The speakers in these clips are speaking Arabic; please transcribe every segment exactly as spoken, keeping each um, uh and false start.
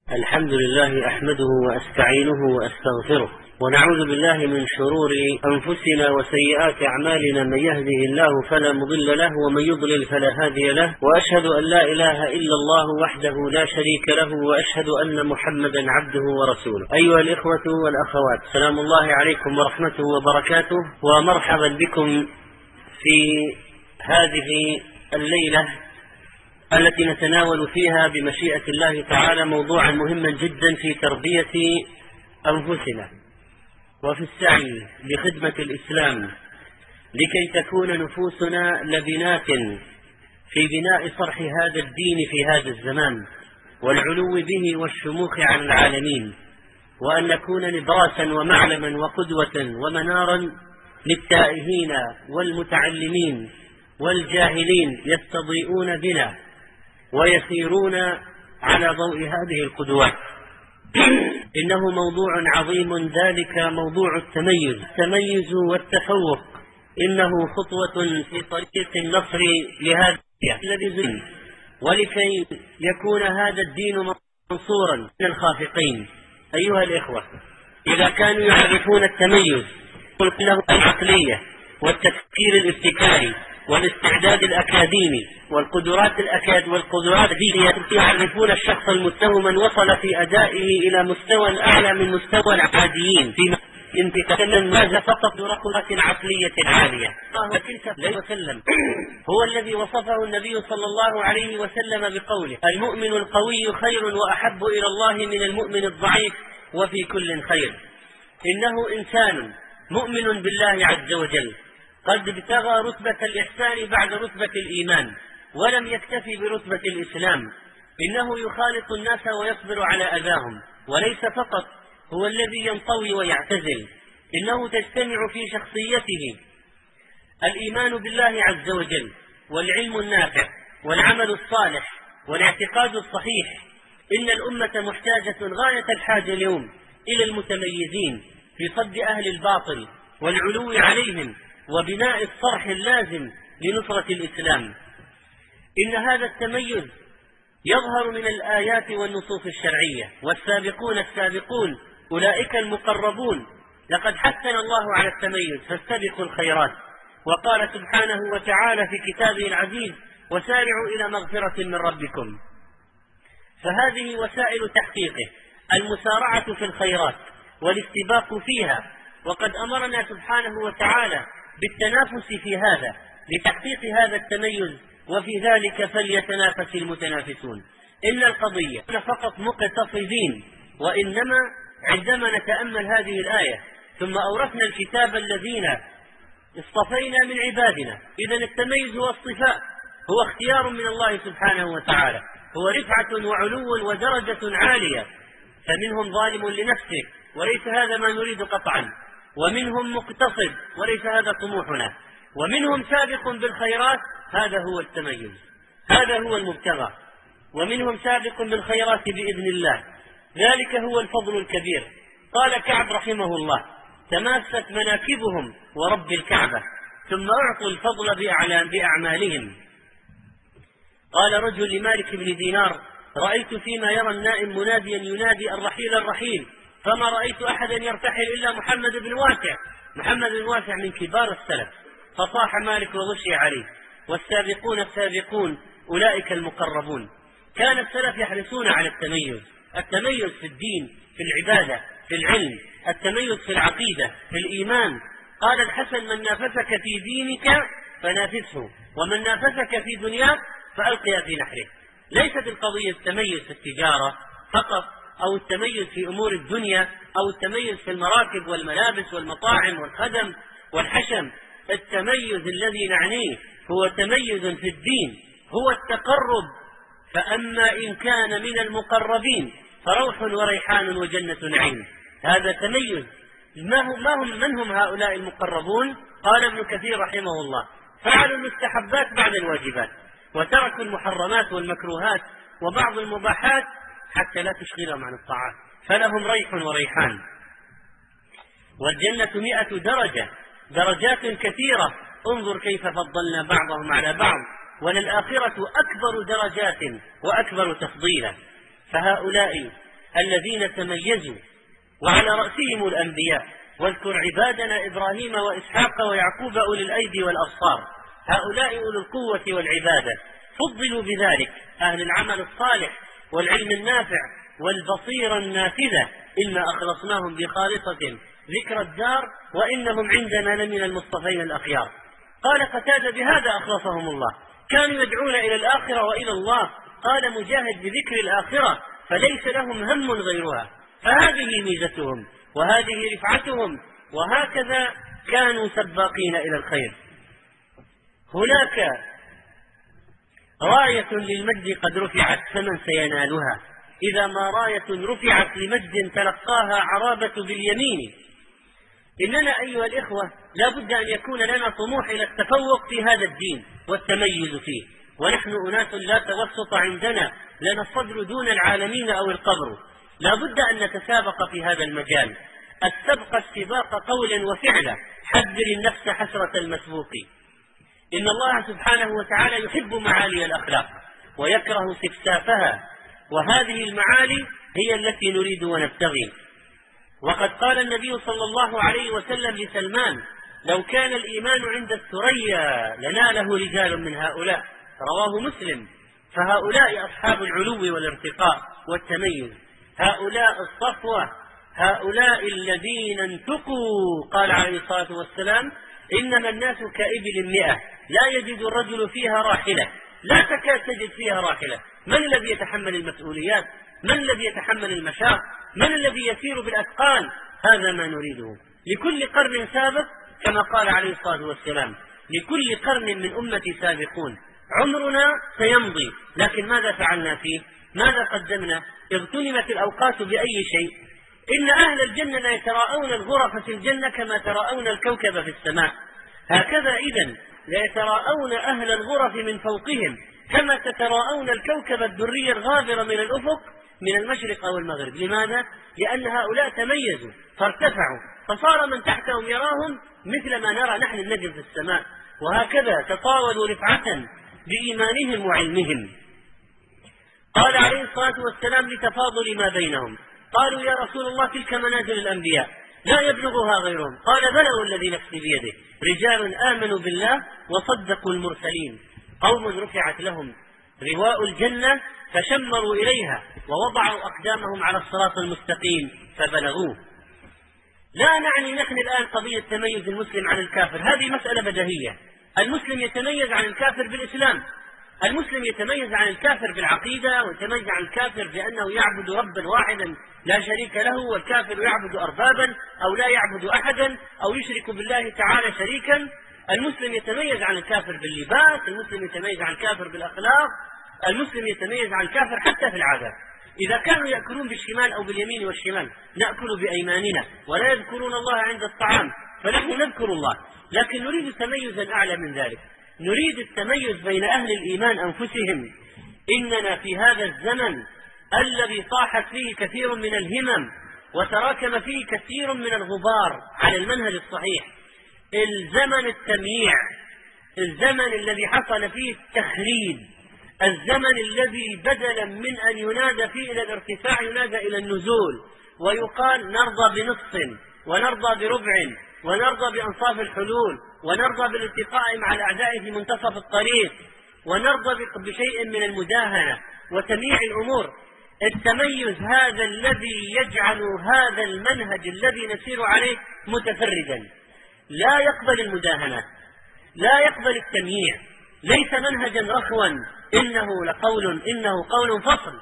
الحمد لله أحمده وأستعينه وأستغفره، ونعوذ بالله من شرور أنفسنا وسيئات أعمالنا، من يهده الله فلا مضل له ومن يضلل فلا هادي له، وأشهد أن لا إله إلا الله وحده لا شريك له، وأشهد أن محمدا عبده ورسوله. أيها الإخوة والأخوات، سلام الله عليكم ورحمته وبركاته، ومرحبا بكم في هذه الليلة التي نتناول فيها بمشيئة الله تعالى موضوعا مهما جدا في تربية أنفسنا وفي السعي لخدمة الإسلام، لكي تكون نفوسنا لبنات في بناء صرح هذا الدين في هذا الزمان والعلو به والشموخ على العالمين، وأن نكون نبراسا ومعلما وقدوة ومنارا للتائهين والمتعلمين والجاهلين يستضيئون بنا ويسيرون على ضوء هذه القدوات. إنه موضوع عظيم، ذلك موضوع التميز التميز والتفوق. إنه خطوة في طريق النصر لهذا الذي زين، ولكي يكون هذا الدين منصورا من الخافقين. أيها الإخوة، إذا كانوا يعرفون التميز له العقلية والتفكير الابتكاري والاستعداد الأكاديمي والقدرات الأكاد والقدرات التي يعرفون الشخص المتهم من وصل في أدائه إلى مستوى أعلى من مستوى العاديين في انتقال ماذا فقط برقبة عقلية عالية. الله عليه وسلم هو الذي وصفه النبي صلى الله عليه وسلم بقوله: المؤمن القوي خير وأحب إلى الله من المؤمن الضعيف وفي كل خير. إنه إنسان مؤمن بالله عز وجل قد ابتغى رتبة الإحسان بعد رتبة الإيمان، ولم يكتفي برتبة الإسلام. إنه يخالط الناس ويصبر على أذاهم، وليس فقط هو الذي ينطوي ويعتزل، إنه تجتمع في شخصيته الإيمان بالله عز وجل والعلم النافع والعمل الصالح والاعتقاد الصحيح. إن الأمة محتاجة غاية الحاجة اليوم إلى المتميزين في صد أهل الباطل والعلو عليهم وبناء الصرح اللازم لنصرة الإسلام. إن هذا التميز يظهر من الآيات والنصوص الشرعية. والسابقون السابقون أولئك المقربون، لقد حثنا الله على التميز فاستبقوا الخيرات. وقال سبحانه وتعالى في كتابه العزيز: وسارعوا إلى مغفرة من ربكم. فهذه وسائل تحقيقه المسارعة في الخيرات والاستباق فيها. وقد أمرنا سبحانه وتعالى بالتنافس في هذا لتحقيق هذا التميز، وفي ذلك فليتنافس المتنافسون. إن القضية فقط مقتصدين، وإنما عندما نتأمل هذه الآية ثم أورثنا الكتاب الذين اصطفينا من عبادنا. إذن التميز هو اصطفاء، هو اختيار من الله سبحانه وتعالى، هو رفعة وعلو ودرجة عالية. فمنهم ظالم لنفسه وليس هذا ما نريد قطعا، ومنهم مقتصد وليس هذا طموحنا، ومنهم سابق بالخيرات، هذا هو التميز، هذا هو المبتغى. ومنهم سابق بالخيرات بإذن الله، ذلك هو الفضل الكبير. قال كعب رحمه الله: تماست مناكبهم ورب الكعبة ثم أعطوا الفضل بأعمالهم. قال رجل لمالك بن دينار: رأيت فيما يرى النائم مناديا ينادي الرحيل الرحيل، فما رأيت أحدا يرتحل إلا محمد بن واسع. محمد بن واسع من كبار السلف. فصاح مالك وغشي عليه: والسابقون السابقون أولئك المقربون. كان السلف يحرصون على التميز، التميز في الدين، في العبادة، في العلم، التميز في العقيدة، في الإيمان. قال الحسن: من نافسك في دينك فنافسه، ومن نافسك في دنياك فألقيا في نحره. ليست القضية التميز في التجارة فقط، أو التميز في أمور الدنيا، أو التميز في المراكب والملابس والمطاعم والخدم والحشم. التميز الذي نعنيه هو تميز في الدين، هو التقرب. فأما إن كان من المقربين فروح وريحان وجنة نعيم. هذا تميز. ما هم, ما هم من هم هؤلاء المقربون؟ قال ابن كثير رحمه الله: فعلوا المستحبات بعد الواجبات، وتركوا المحرمات والمكروهات وبعض المباحات حتى لا تشغلهم عن الطاعات، فلهم ريح وريحان. والجنة مئة درجة، درجات كثيرة. انظر كيف فضلنا بعضهم على بعض. وللآخرة أكبر درجات وأكبر تفضيلا. فهؤلاء الذين تميزوا وعلى رأسهم الأنبياء. واذكر عبادنا إبراهيم وإسحاق ويعقوب أولي الأيدي والأبصار، هؤلاء أولو القوة والعبادة، فضلوا بذلك أهل العمل الصالح والعلم النافع والبصيرة النافذة، إنا أخلصناهم بخالصة ذكر الدار وإنهم عندنا لمن المصطفين الأخيار. قال قتادة بهذا أخلصهم الله، كانوا يدعون إلى الآخرة وإلى الله. قال مجاهد بذكر الآخرة فليس لهم هم غيرها، فهذه ميزتهم وهذه رفعتهم، وهكذا كانوا سباقين إلى الخير. هناك راية للمجد قد رفعت فمن سينالها؟ إذا ما راية رفعت لمجد تلقاها عرابة باليمين. إننا أيها الإخوة لا بد أن يكون لنا طموح إلى التفوق في هذا الدين والتميز فيه، ونحن أناس لا توسط عندنا، لنا الصدر دون العالمين أو القبر. لا بد أن نتسابق في هذا المجال، السبق السباق قولا وفعلا، حذر النفس حسرة المسبوق. إن الله سبحانه وتعالى يحب معالي الأخلاق ويكره سفسافها، وهذه المعالي هي التي نريد ونبتغي. وقد قال النبي صلى الله عليه وسلم لسلمان: لو كان الإيمان عند الثريا لناله رجال من هؤلاء، رواه مسلم. فهؤلاء أصحاب العلو والارتقاء والتميز، هؤلاء الصفوة، هؤلاء الذين انتقوا. قال عليه الصلاة والسلام: إنما الناس كإبل مئة لا يجد الرجل فيها راحلة، لا تكاد تجد فيها راحلة. من الذي يتحمل المسؤوليات؟ من الذي يتحمل المشاق؟ من الذي يسير بالأثقال؟ هذا ما نريده. لكل قرن سابق، كما قال عليه الصلاة والسلام: لكل قرن من أمتي سابقون. عمرنا سيمضي، لكن ماذا فعلنا فيه؟ ماذا قدمنا؟ اغتنمت الأوقات بأي شيء؟ إن أهل الجنة لا يتراءون الغرف في الجنة كما تراءون الكوكب في السماء. هكذا إذن لا يتراءون أهل الغرف من فوقهم كما تتراءون الكوكب الدري الغابر من الأفق من المشرق أو المغرب. لماذا؟ لأن هؤلاء تميزوا فارتفعوا، فصار من تحتهم يراهم مثل ما نرى نحن النجم في السماء. وهكذا تطاولوا رفعة بإيمانهم وعلمهم. قال عليه الصلاة والسلام لتفاضل ما بينهم: قالوا يا رسول الله تلك منازل الأنبياء لا يبلغها غيرهم. قال: بلى والذي نفسي بيده، رجال آمنوا بالله وصدقوا المرسلين، قوم رفعت لهم رواء الجنة فشمروا إليها ووضعوا أقدامهم على الصراط المستقيم فبلغوه. لا نعني نحن الآن قضية تميز المسلم عن الكافر، هذه مسألة بديهية. المسلم يتميز عن الكافر بالإسلام، المسلم يتميز عن الكافر بالعقيدة، ويتميز عن الكافر بأنه يعبد ربا واحدا لا شريك له، والكافر يعبد أربابا أو لا يعبد أحدا أو يشرك بالله تعالى شريكا. المسلم يتميز عن الكافر باللباس، المسلم يتميز عن الكافر بالأخلاق، المسلم يتميز عن الكافر حتى في العادات. إذا كانوا يأكلون بالشمال أو باليمين والشمال نأكل بأيماننا، ولا يذكرون الله عند الطعام فنحن نذكر الله. لكن نريد تميزا أعلى من ذلك، نريد التميز بين أهل الإيمان أنفسهم. إننا في هذا الزمن الذي طاحت فيه كثير من الهمم وتراكم فيه كثير من الغبار على المنهج الصحيح، الزمن التمييع، الزمن الذي حصل فيه التخريب، الزمن الذي بدلا من أن ينادى فيه إلى الارتفاع ينادى إلى النزول، ويقال نرضى بنصف ونرضى بربع ونرضى بأنصاف الحلول ونرضى بالالتقاء مع الأعداء في منتصف الطريق ونرضى بشيء من المداهنة وتمييع الأمور. التميز هذا الذي يجعل هذا المنهج الذي نسير عليه متفردا، لا يقبل المداهنة، لا يقبل التمييع، ليس منهجا رخوا، إنه لقول إنه قول فصل،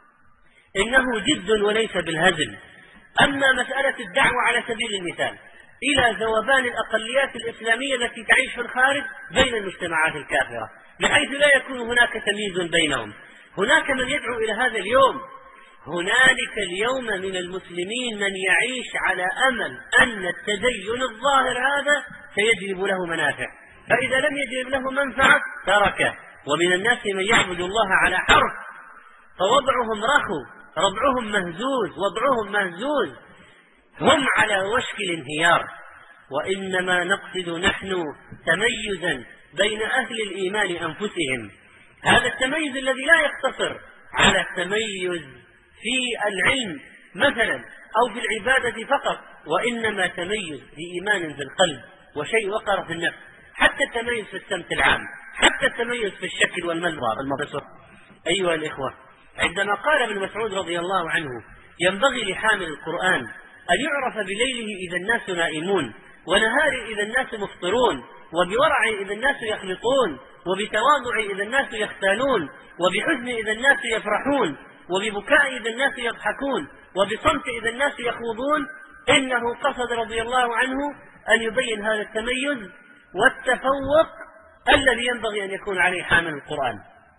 إنه جد وليس بالهزل. أما مسألة الدعوة على سبيل المثال إلى ذوبان الأقليات الإسلامية التي تعيش في الخارج بين المجتمعات الكافرة بحيث لا يكون هناك تمييز بينهم، هناك من يدعو إلى هذا اليوم. هنالك اليوم من المسلمين من يعيش على أمل أن التدين الظاهر هذا سيجلب له منافع، فإذا لم يجلب له منفعة تركه. ومن الناس من يعبد الله على حرف، فوضعهم رخو، ربعهم مهزوز، وضعهم مهزوز، هم على وشك الانهيار. وإنما نقصد نحن تميزا بين أهل الإيمان أنفسهم، هذا التميز الذي لا يقتصر على التميز في العلم مثلا أو في العبادة فقط، وإنما تميز بإيمان في القلب وشيء وقر في النفس، حتى التميز في السمت العام، حتى التميز في الشكل والمنظر المبصر. أيها الإخوة، عندما قال ابن مسعود رضي الله عنه ينبغي لحامل القرآن أن يعرف بليله إذا الناس نائمون، ونهاره إذا الناس مفطرون، وبورع إذا الناس يخلطون، وبتواضع إذا الناس يختالون، وبحزن إذا الناس يفرحون، وببكاء إذا الناس يضحكون، وبصمت إذا الناس يخوضون، إنه قصد رضي الله عنه أن يبين هذا التميز والتفوق الذي ينبغي أن يكون عليه حامل القرآن.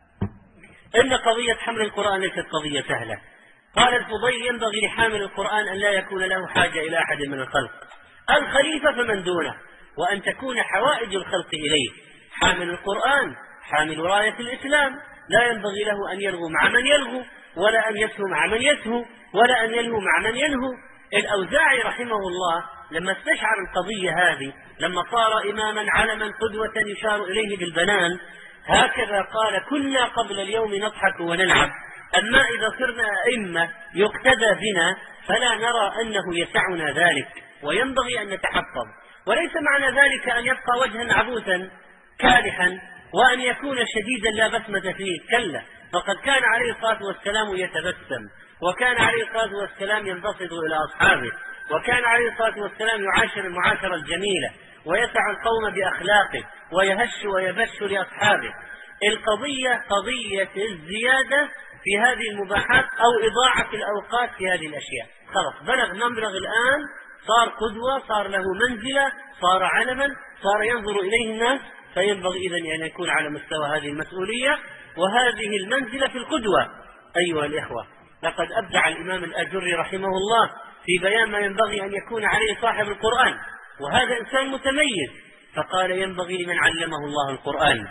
إن قضية حمل القرآن ليست قضية سهلة. قال الفضيل ينبغي لحامل القرآن أن لا يكون له حاجة إلى أحد من الخلق، الخليفة فمن دونه، وأن تكون حوائج الخلق إليه. حامل القرآن حامل راية الإسلام، لا ينبغي له أن يلغو مع من يلغو، ولا أن يسهو مع من يسهو، ولا أن يلهو مع من يلهو. الأوزاعي رحمه الله لما استشعر القضية هذه، لما صار إماما علما قدوة يشار إليه بالبنان، هكذا قال: كنا قبل اليوم نضحك ونلعب، أما إذا صرنا أئمة يقتدى بنا فلا نرى أنه يسعنا ذلك، وينبغي أن نتحفظ. وليس معنى ذلك أن يبقى وجها عبوسا كالحا وأن يكون شديدا لا بسمة فيه، كلا، فقد كان عليه الصلاة والسلام يتبسم، وكان عليه الصلاة والسلام ينبسط إلى أصحابه، وكان عليه الصلاة والسلام يعاشر المعاشرة الجميلة، ويسع القوم بأخلاقه، ويهش ويبش لأصحابه. القضية قضية الزيادة في هذه المباحات أو إضاعة الأوقات في هذه الأشياء. خلاص بلغ مبلغ الآن، صار قدوة، صار له منزلة، صار علما، صار ينظر إليه الناس، فينبغي إذن أن يكون على مستوى هذه المسؤولية وهذه المنزلة في القدوة. أيها الإخوة، لقد أبدع الإمام الأجري رحمه الله في بيان ما ينبغي أن يكون عليه صاحب القرآن، وهذا إنسان متميز، فقال: ينبغي لمن علمه الله القرآن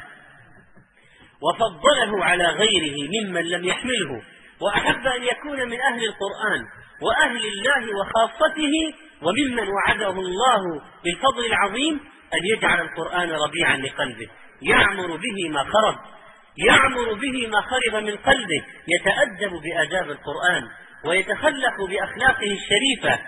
وفضله على غيره ممن لم يحمله، وأحب أن يكون من أهل القرآن وأهل الله وخاصته، وممن وعده الله بالفضل العظيم أن يجعل القرآن ربيعا لقلبه، يعمر به ما خرب، يعمر به ما خرب من قلبه، يتأدب بآداب القرآن ويتخلق بأخلاقه الشريفة.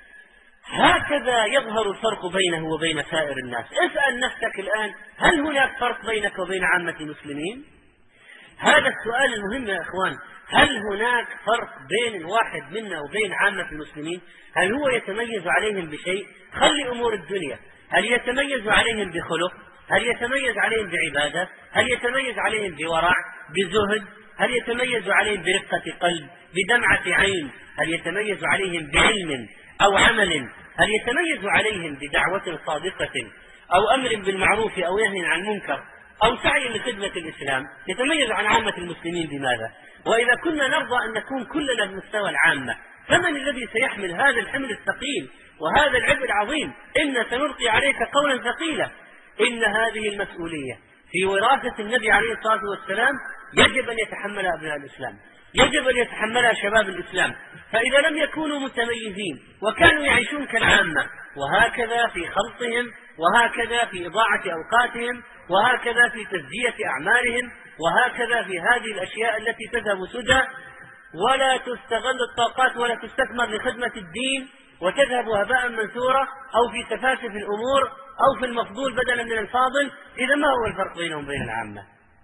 هكذا يظهر الفرق بينه وبين سائر الناس. اسأل نفسك الآن: هل هناك فرق بينك وبين عامة المسلمين؟ هذا السؤال المهم يا إخوان. هل هناك فرق بين الواحد منا وبين عامة المسلمين؟ هل هو يتميز عليهم بشيء؟ خلي أمور الدنيا. هل يتميز عليهم بخلق؟ هل يتميز عليهم بعبادة؟ هل يتميز عليهم بورع، بزهد؟ هل يتميز عليهم برقة قلب، بدمعة عين؟ هل يتميز عليهم بعلم أو عمل؟ هل يتميز عليهم بدعوة صادقة أو أمر بالمعروف أو نهي عن منكر أو سعي لخدمة الإسلام؟ يتميز عن عامة المسلمين بماذا؟ وإذا كنا نرضى أن نكون كلنا بمستوى العامة، فمن الذي سيحمل هذا الحمل الثقيل وهذا العبء العظيم؟ إن سنلقي عليك قولا ثقيلا. إن هذه المسؤولية في وراثة النبي عليه الصلاة والسلام يجب أن يتحملها أبناء الإسلام، يجب أن يتحملها شباب الإسلام. فإذا لم يكونوا متميزين وكانوا يعيشون كالعامة، وهكذا في خلطهم، وهكذا في إضاعة أوقاتهم، وهكذا في تزكية أعمالهم، وهكذا في هذه الأشياء التي تذهب سدى ولا تستغل الطاقات ولا تستثمر لخدمة الدين وتذهب هباء منثورا، أو في سفاسف الأمور، أو في المفضول بدلا من الفاضل، إذا ما هو الفرق بينهم وبين العامة؟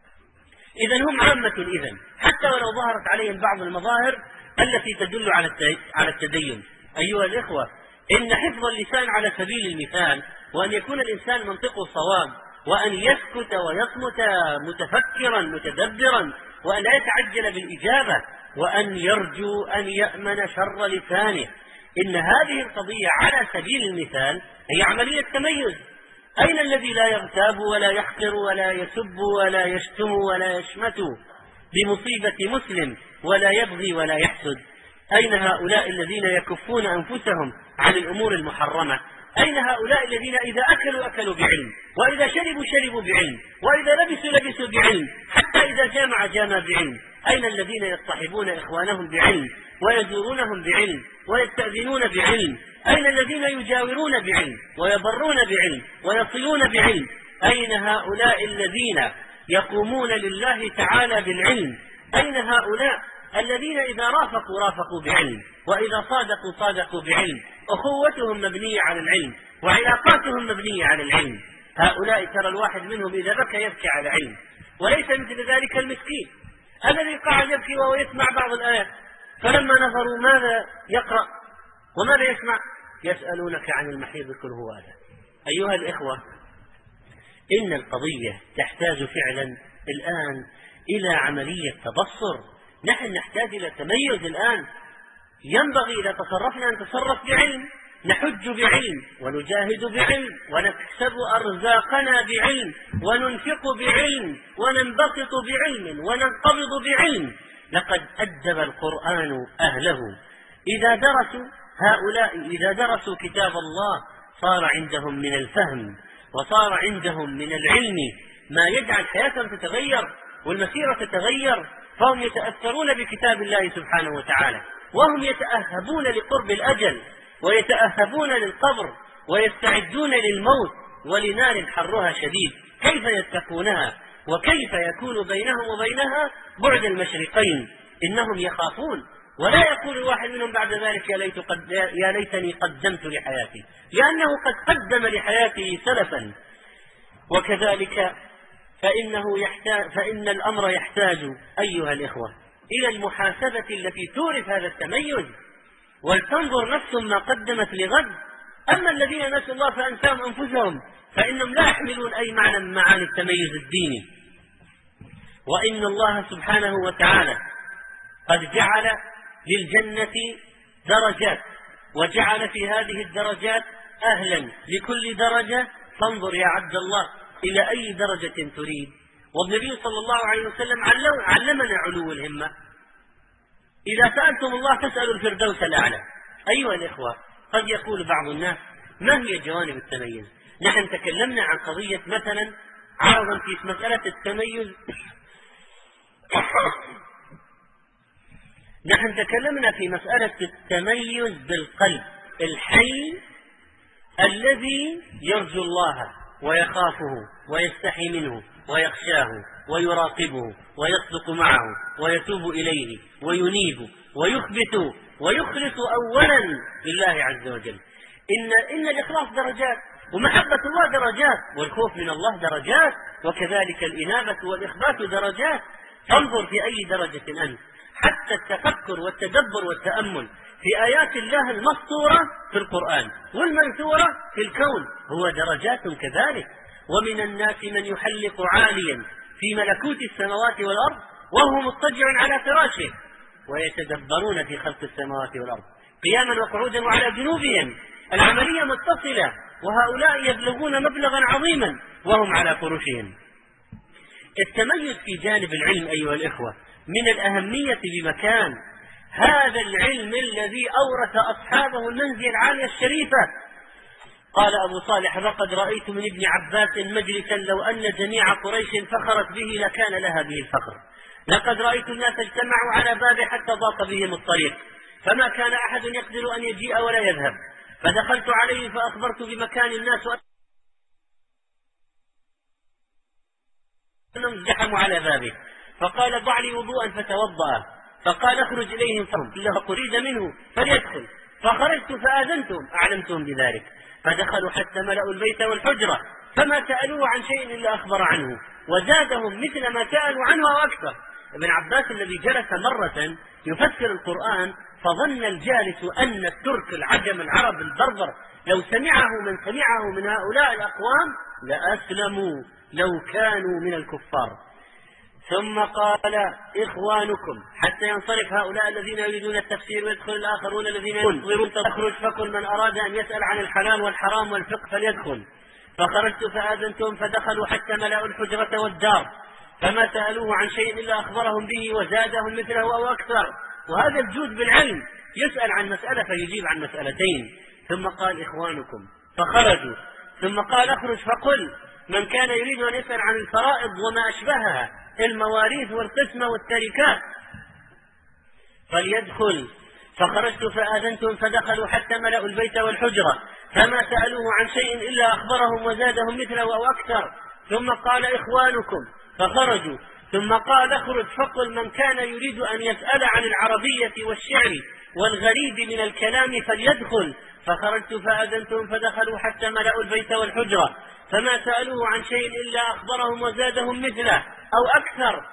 إذن هم عامة إذن، حتى ولو ظهرت عليهم بعض المظاهر التي تدل على التدين. أيها الإخوة، إن حفظ اللسان على سبيل المثال، وأن يكون الإنسان منطقه صواب، وأن يسكت ويصمت متفكرا متدبرا، وأن لا يتعجل بالإجابة، وأن يرجو أن يأمن شر لسانه. إن هذه القضية على سبيل المثال هي عملية تميز. أين الذي لا يغتاب ولا يحقر ولا يسب ولا يشتم ولا يشمت بمصيبة مسلم ولا يبغي ولا يحسد؟ أين هؤلاء الذين يكفون أنفسهم عن الأمور المحرمة؟ أين هؤلاء الذين إذا أكلوا أكلوا بعلم، وإذا شربوا شربوا بعلم، وإذا لبسوا لبسوا بعلم، حتى إذا جامع جامع بعلم؟ أين الذين يصطحبون إخوانهم بعلم ويزورونهم بعلم ويستأذنون بعلم؟ أين الذين يجاورون بعلم ويبرون بعلم ويصلون بعلم؟ أين هؤلاء الذين يقومون لله تعالى بالعلم؟ أين هؤلاء الذين إذا رافقوا رافقوا بعلم، وإذا صادقوا صادقوا بعلم، أخوتهم مبنية على العلم، وعلاقاتهم مبنية على العلم. هؤلاء ترى الواحد منهم إذا بكى يبكي على علم، وليس مثل ذلك المسكين الذي قاعد يبكي وهو يسمع بعض الآيات، فلما نظروا ماذا يقرأ وماذا يسمع؟ يسألونك عن المحيض قل هو أذى. أيها الإخوة، إن القضية تحتاج فعلا الآن إلى عملية تبصر. نحن نحتاج إلى تميز الآن. ينبغي إذا تصرفنا أن نتصرف بعلم، نحج بعلم، ونجاهد بعلم، ونكسب أرزاقنا بعلم، وننفق بعلم، وننبسط بعلم، وننقبض بعلم. لقد أدب القرآن أهله. إذا درسوا هؤلاء إذا درسوا كتاب الله صار عندهم من الفهم وصار عندهم من العلم ما يجعل حياتهم تتغير والمسيرة تتغير، فهم يتأثرون بكتاب الله سبحانه وتعالى، وهم يتأهبون لقرب الأجل، ويتأهبون للقبر، ويستعدون للموت ولنار حرها شديد. كيف يتقونها؟ وكيف يكون بينهم وبينها بعد المشرقين؟ إنهم يخافون، ولا يقول الواحد منهم بعد ذلك يا, ليت قد يا ليتني قدمت لحياتي، لأنه قد قدم لحياته سلفا. وكذلك فإنه يحتاج فإن الأمر يحتاج أيها الإخوة إلى المحاسبة التي تورث هذا التميز، ولتنظر نفس ما قدمت لغد. أما الذين نسوا الله فأنساهم أنفسهم فإنهم لا يحملون أي معنى من معاني التميز الديني. وإن الله سبحانه وتعالى قد جعل للجنة درجات، وجعل في هذه الدرجات أهلا لكل درجة. فانظر يا عبد الله إلى أي درجة تريد. والنبي صلى الله عليه وسلم علمنا علو الهمة. إذا سألتم الله تسألوا الفردوس الأعلى. أيها الإخوة، قد يقول بعض الناس ما هي جوانب التميز؟ نحن تكلمنا عن قضية مثلا عرضا في مسألة التميز نحن تكلمنا في مسألة التميز بالقلب الحي الذي يرجو الله ويخافه ويستحي منه ويخشاه ويراقبه ويصدق معه ويتوب إليه وينيب ويخبت ويخلص أولا لله عز وجل. إن, إن الإخلاص درجات، ومحبة الله درجات، والخوف من الله درجات، وكذلك الإنابة والإخبات درجات. فانظر في أي درجة أنت. حتى التفكر والتدبر والتأمل في آيات الله المسطورة في القرآن والمنثورة في الكون هو درجات كذلك. ومن الناس من يحلق عاليا في ملكوت السماوات والأرض وهو مضطجع على فراشه ويتدبرون في خلق السماوات والأرض قياما وقعودا وعلى جنوبهم. العملية متصلة، وهؤلاء يبلغون مبلغا عظيما وهم على فرشهم. التميز في جانب العلم أيها الإخوة من الأهمية بمكان. هذا العلم الذي أورث أصحابه المنزل العالية الشريفة. قال أبو صالح: لقد رأيت من ابن عباس مجلسا لو أن جميع قريش فخرت به لكان لها به الفخر. لقد رأيت الناس اجتمعوا على بابه حتى ضاق بهم الطريق، فما كان أحد يقدر أن يجيء ولا يذهب، فدخلت عليه فأخبرت بمكان الناس أنهم ازدحموا على بابه، فقال: ضع لي وضوءا فتوضأ، فقال: اخرج إليهم فهم قريد منه فليدخل، فخرجت فآذنتهم أعلمتهم بذلك، فدخلوا حتى ملأوا البيت والحجرة، فما سألوه عن شيء إلا أخبر عنه، وزادهم مثل ما سألوا عنه وأكثر. ابن عباس الذي جلس مرة يفسر القرآن فظن الجالس أن الترك العجم العرب البربر لو سمعه من سمعه من هؤلاء الأقوام لأسلموا لو كانوا من الكفار. ثم قال: إخوانكم، حتى ينصرف هؤلاء الذين يريدون التفسير ويدخل الآخرون الذين ينظرون تخرج، فكل من أراد أن يسأل عن الحلال والحرام والفقه فليدخل. فخرجت فآذنتهم فدخلوا حتى ملأوا الحجرة والدار، فما سألوه عن شيء إلا أخبرهم به وزادهم مثله أو أكثر. وهذا الجود بالعلم، يسأل عن مسألة فيجيب عن مسألتين. ثم قال: إخوانكم، فخرجوا. ثم قال: اخرج فقل من كان يريد أن يسأل عن الفرائض وما أشبهها، المواريث والقسمة والتركات، فليدخل. فخرجت فآذنتهم فدخلوا حتى ملأوا البيت والحجرة، فما سألوه عن شيء إلا أخبرهم وزادهم مثله أو أكثر. ثم قال: إخوانكم، فخرجوا. ثم قال اخرج فقل من كان يريد أن يسأل عن العربية والشعر والغريب من الكلام فليدخل. فخرجت فأذنتهم فدخلوا حتى ملأوا البيت والحجرة، فما سألوه عن شيء إلا أخبرهم وزادهم مثله أو أكثر.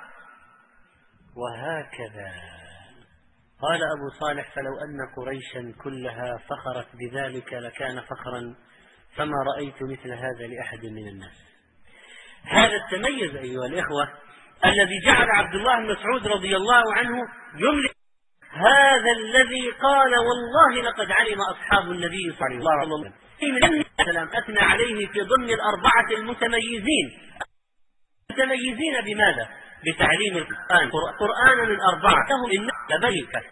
وهكذا قال أبو صالح: فلو أن قريشا كلها فخرت بذلك لكان فخرا، فما رأيت مثل هذا لأحد من الناس. هذا التميز أيها الإخوة الذي جعل عبد الله بن مسعود رضي الله عنه يملك، هذا الذي قال: والله لقد علم أصحاب النبي صلى الله عليه وسلم أثنى عليه في ضمن الأربعة المتميزين. متميزين بماذا؟ بتعليم القرآن. قرآن من أربعة لهم إنك بيك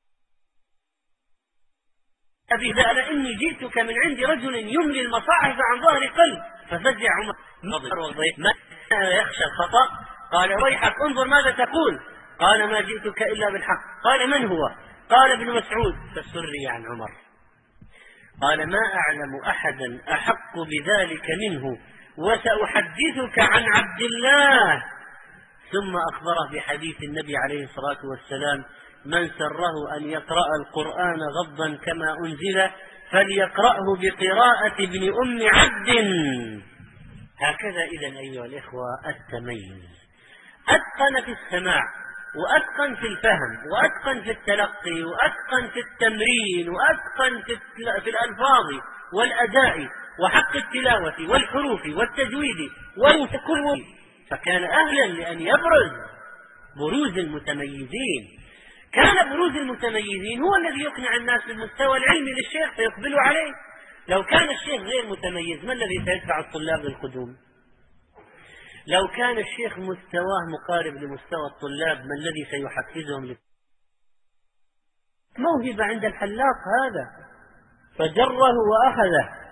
أبي ذا إني جئتك من عند رجل يملي المصاحف عن ظهر قلب. ففزع عمر ما يخشى الخطأ، قال: ويحك انظر ماذا تقول. قال: ما جئتك إلا بالحق. قال: من هو؟ قال: ابن مسعود. فسري عن عمر. قال: ما أعلم أحدا أحق بذلك منه، وسأحدثك عن عبد الله. ثم أخبره بحديث النبي عليه الصلاة والسلام: من سره أن يقرأ القرآن غضا كما أنزل فليقرأه بقراءة ابن أم عبد. هكذا إذن أيها الإخوة التميز، أتقن في السماع، وأتقن في الفهم، وأتقن في التلقي، وأتقن في التمرين، وأتقن في الألفاظ والأداء وحق التلاوة والحروف والتجويد والكل، فكان أهلا لأن يبرز بروز المتميزين. كان بروز المتميزين هو الذي يقنع الناس بالمستوى العلمي للشيخ فيقبلوا عليه. لو كان الشيخ غير متميز ما الذي سيدفع الطلاب للقدوم؟ لو كان الشيخ مستواه مقارب لمستوى الطلاب ما الذي سيحفزهم للقدوم؟ موهبة عند الحلاق هذا، فجره وأخذه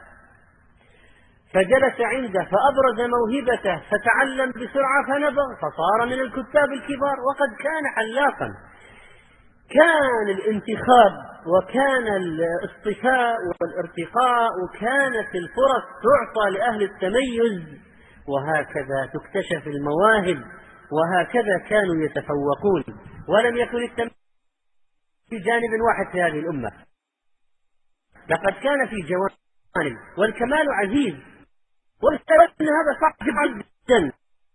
فجلس عنده فأبرز موهبته فتعلم بسرعة فنبغ فصار من الكتاب الكبار. وقد كان حلاقا. كان الانتخاب وكان الاصطفاء والارتقاء وكانت الفرص تعطى لأهل التميز، وهكذا تكتشف المواهب، وهكذا كانوا يتفوقون. ولم يكن التميز في جانب واحد في هذه الأمة، لقد كان في جوانب، والكمال عزيز، وأن هذا صعب جدا.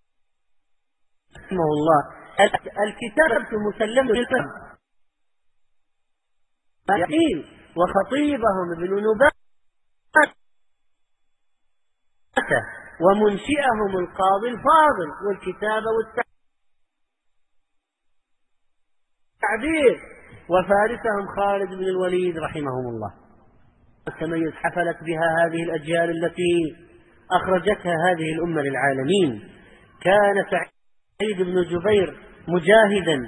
رحمه الله: الكتابة مسلمة للفهم يقين، وخطيبهم ابن نباتة ومنشئهم القاضي الفاضل، والكتابة والتعبير، وفارسهم خالد بن الوليد رحمهم الله. التميز حفلت بها هذه الأجيال التي أخرجتها هذه الأمة للعالمين. كان سعيد بن جبير مجاهدا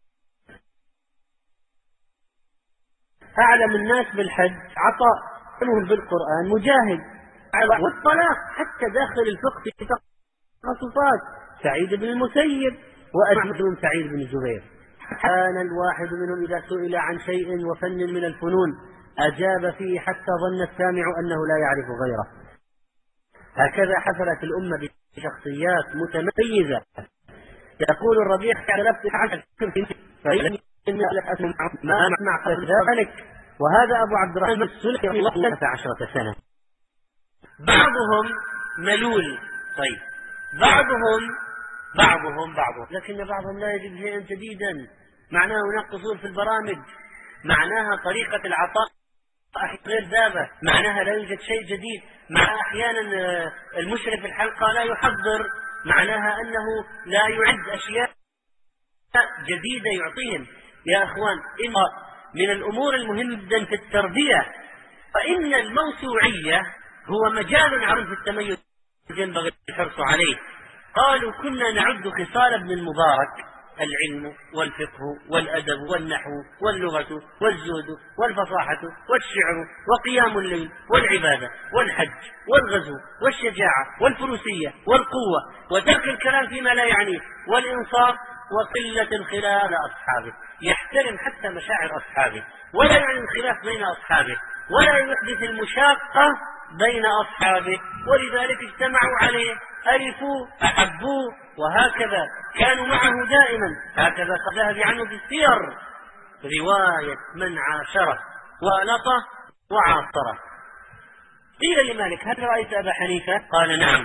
أعلم الناس بالحج، عطاء بالقرآن مجاهد، والطلاق حتى داخل الفقه في تخصصات سعيد بن المسيب وأحمد بن سعيد بن جبير. كان الواحد منهم إذا سئل عن شيء وفن من الفنون أجاب فيه حتى ظن السامع أنه لا يعرف غيره. هكذا حفلت الأمة بشخصيات متميزة. يقول الربيع: اختلفت عن فإن ما مع ذلك. وهذا أبو عبد الرحمن السلمي الله ثلاث عشرة سنة. بعضهم ملول، طيب بعضهم بعضهم بعضهم لكن بعضهم لا يجد شيئا جديدا. معناه هناك قصور في البرامج، معناها طريقة العطاء غير ذابة، معناها لا يوجد شيء جديد، مع أحيانا المشرف الحلقة لا يحضر، معناها أنه لا يعد أشياء جديدة يعطيهم. يا أخوان، إن من الأمور المهمة جدا في التربية فإن الموسوعية هو مجال عظيم في التميز ينبغي الحرص عليه. قالوا: كنا نعد خصال ابن المبارك: العلم والفقه والأدب والنحو واللغة والزهد والفصاحة والشعر وقيام الليل والعبادة والحج والغزو والشجاعة والفروسية والقوة وترك الكلام فيما لا يعنيه والإنصاف وقلة الخلاف على أصحابه. يحترم حتى مشاعر أصحابه، ولا يعني الخلاف بين أصحابه، ولا يحدث المشاقة بين أصحابه، ولذلك اجتمعوا عليه، ألفوا أحبوه، وهكذا كانوا معه دائما. هكذا ذهب عنه في السير رواية من عاشره ولطه وعاصره. قيل لمالك: هل رأيت أبا حنيفة؟ قال: نعم،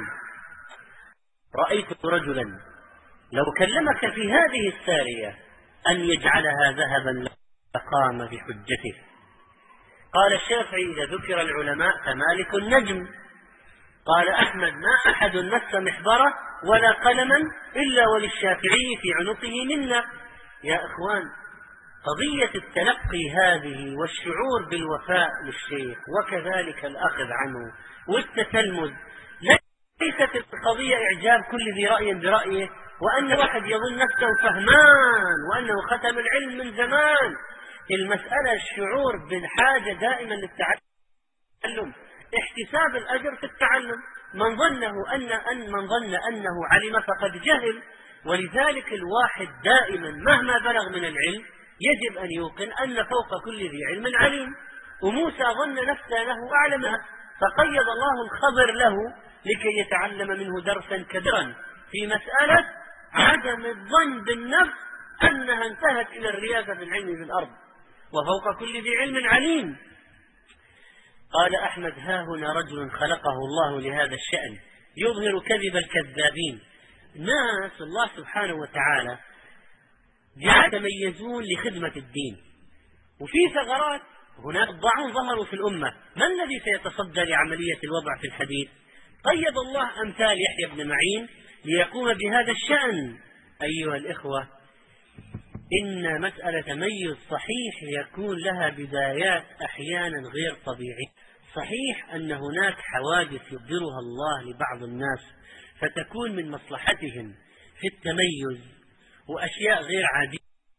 رأيت رجلا لو كلمك في هذه السارية أن يجعلها ذهبا لقام بحجته. قال الشافعي: إذا ذكر العلماء فمالك النجم. قال أحمد: ما أحد مس محبرة ولا قلما إلا وللشافعي في عنقه منا. يا إخوان، قضية التلقي هذه والشعور بالوفاء للشيخ وكذلك الأخذ عنه والتتلمذ ليست القضية إعجاب كل ذي رأي برأيه، وأن واحد يظن نفسه فهمان وأنه ختم العلم من زمان. المسألة الشعور بالحاجة دائما للتعلم، احتساب الأجر في التعلم. من ظنه أن, أن من ظن أنه علم فقد جهل، ولذلك الواحد دائما مهما بلغ من العلم يجب أن يوقن أن فوق كل ذي علم عليم. وموسى ظن نفسه له أعلم، فقيض الله الخضر له لكي يتعلم منه درسا كبيرا في مسألة عدم الظن بالنفس أنها انتهت إلى الرياسة في العلم في الأرض، وفوق كل ذي علم عليم. قال أحمد: ها هنا رجل خلقه الله لهذا الشأن يظهر كذب الكذابين. ناس الله سبحانه وتعالى جعل يتميزون لخدمة الدين، وفي ثغرات هناك ضعون ظهروا في الأمة. ما الذي سيتصدى لعملية الوضع في الحديث؟ قيد الله أمثال يحيى بن معين ليقوم بهذا الشأن. أيها الإخوة، إن مسألة تميز صحيح يكون لها بدايات أحيانا غير طبيعية. صحيح أن هناك حوادث يقدرها الله لبعض الناس فتكون من مصلحتهم في التميز وأشياء غير عادية،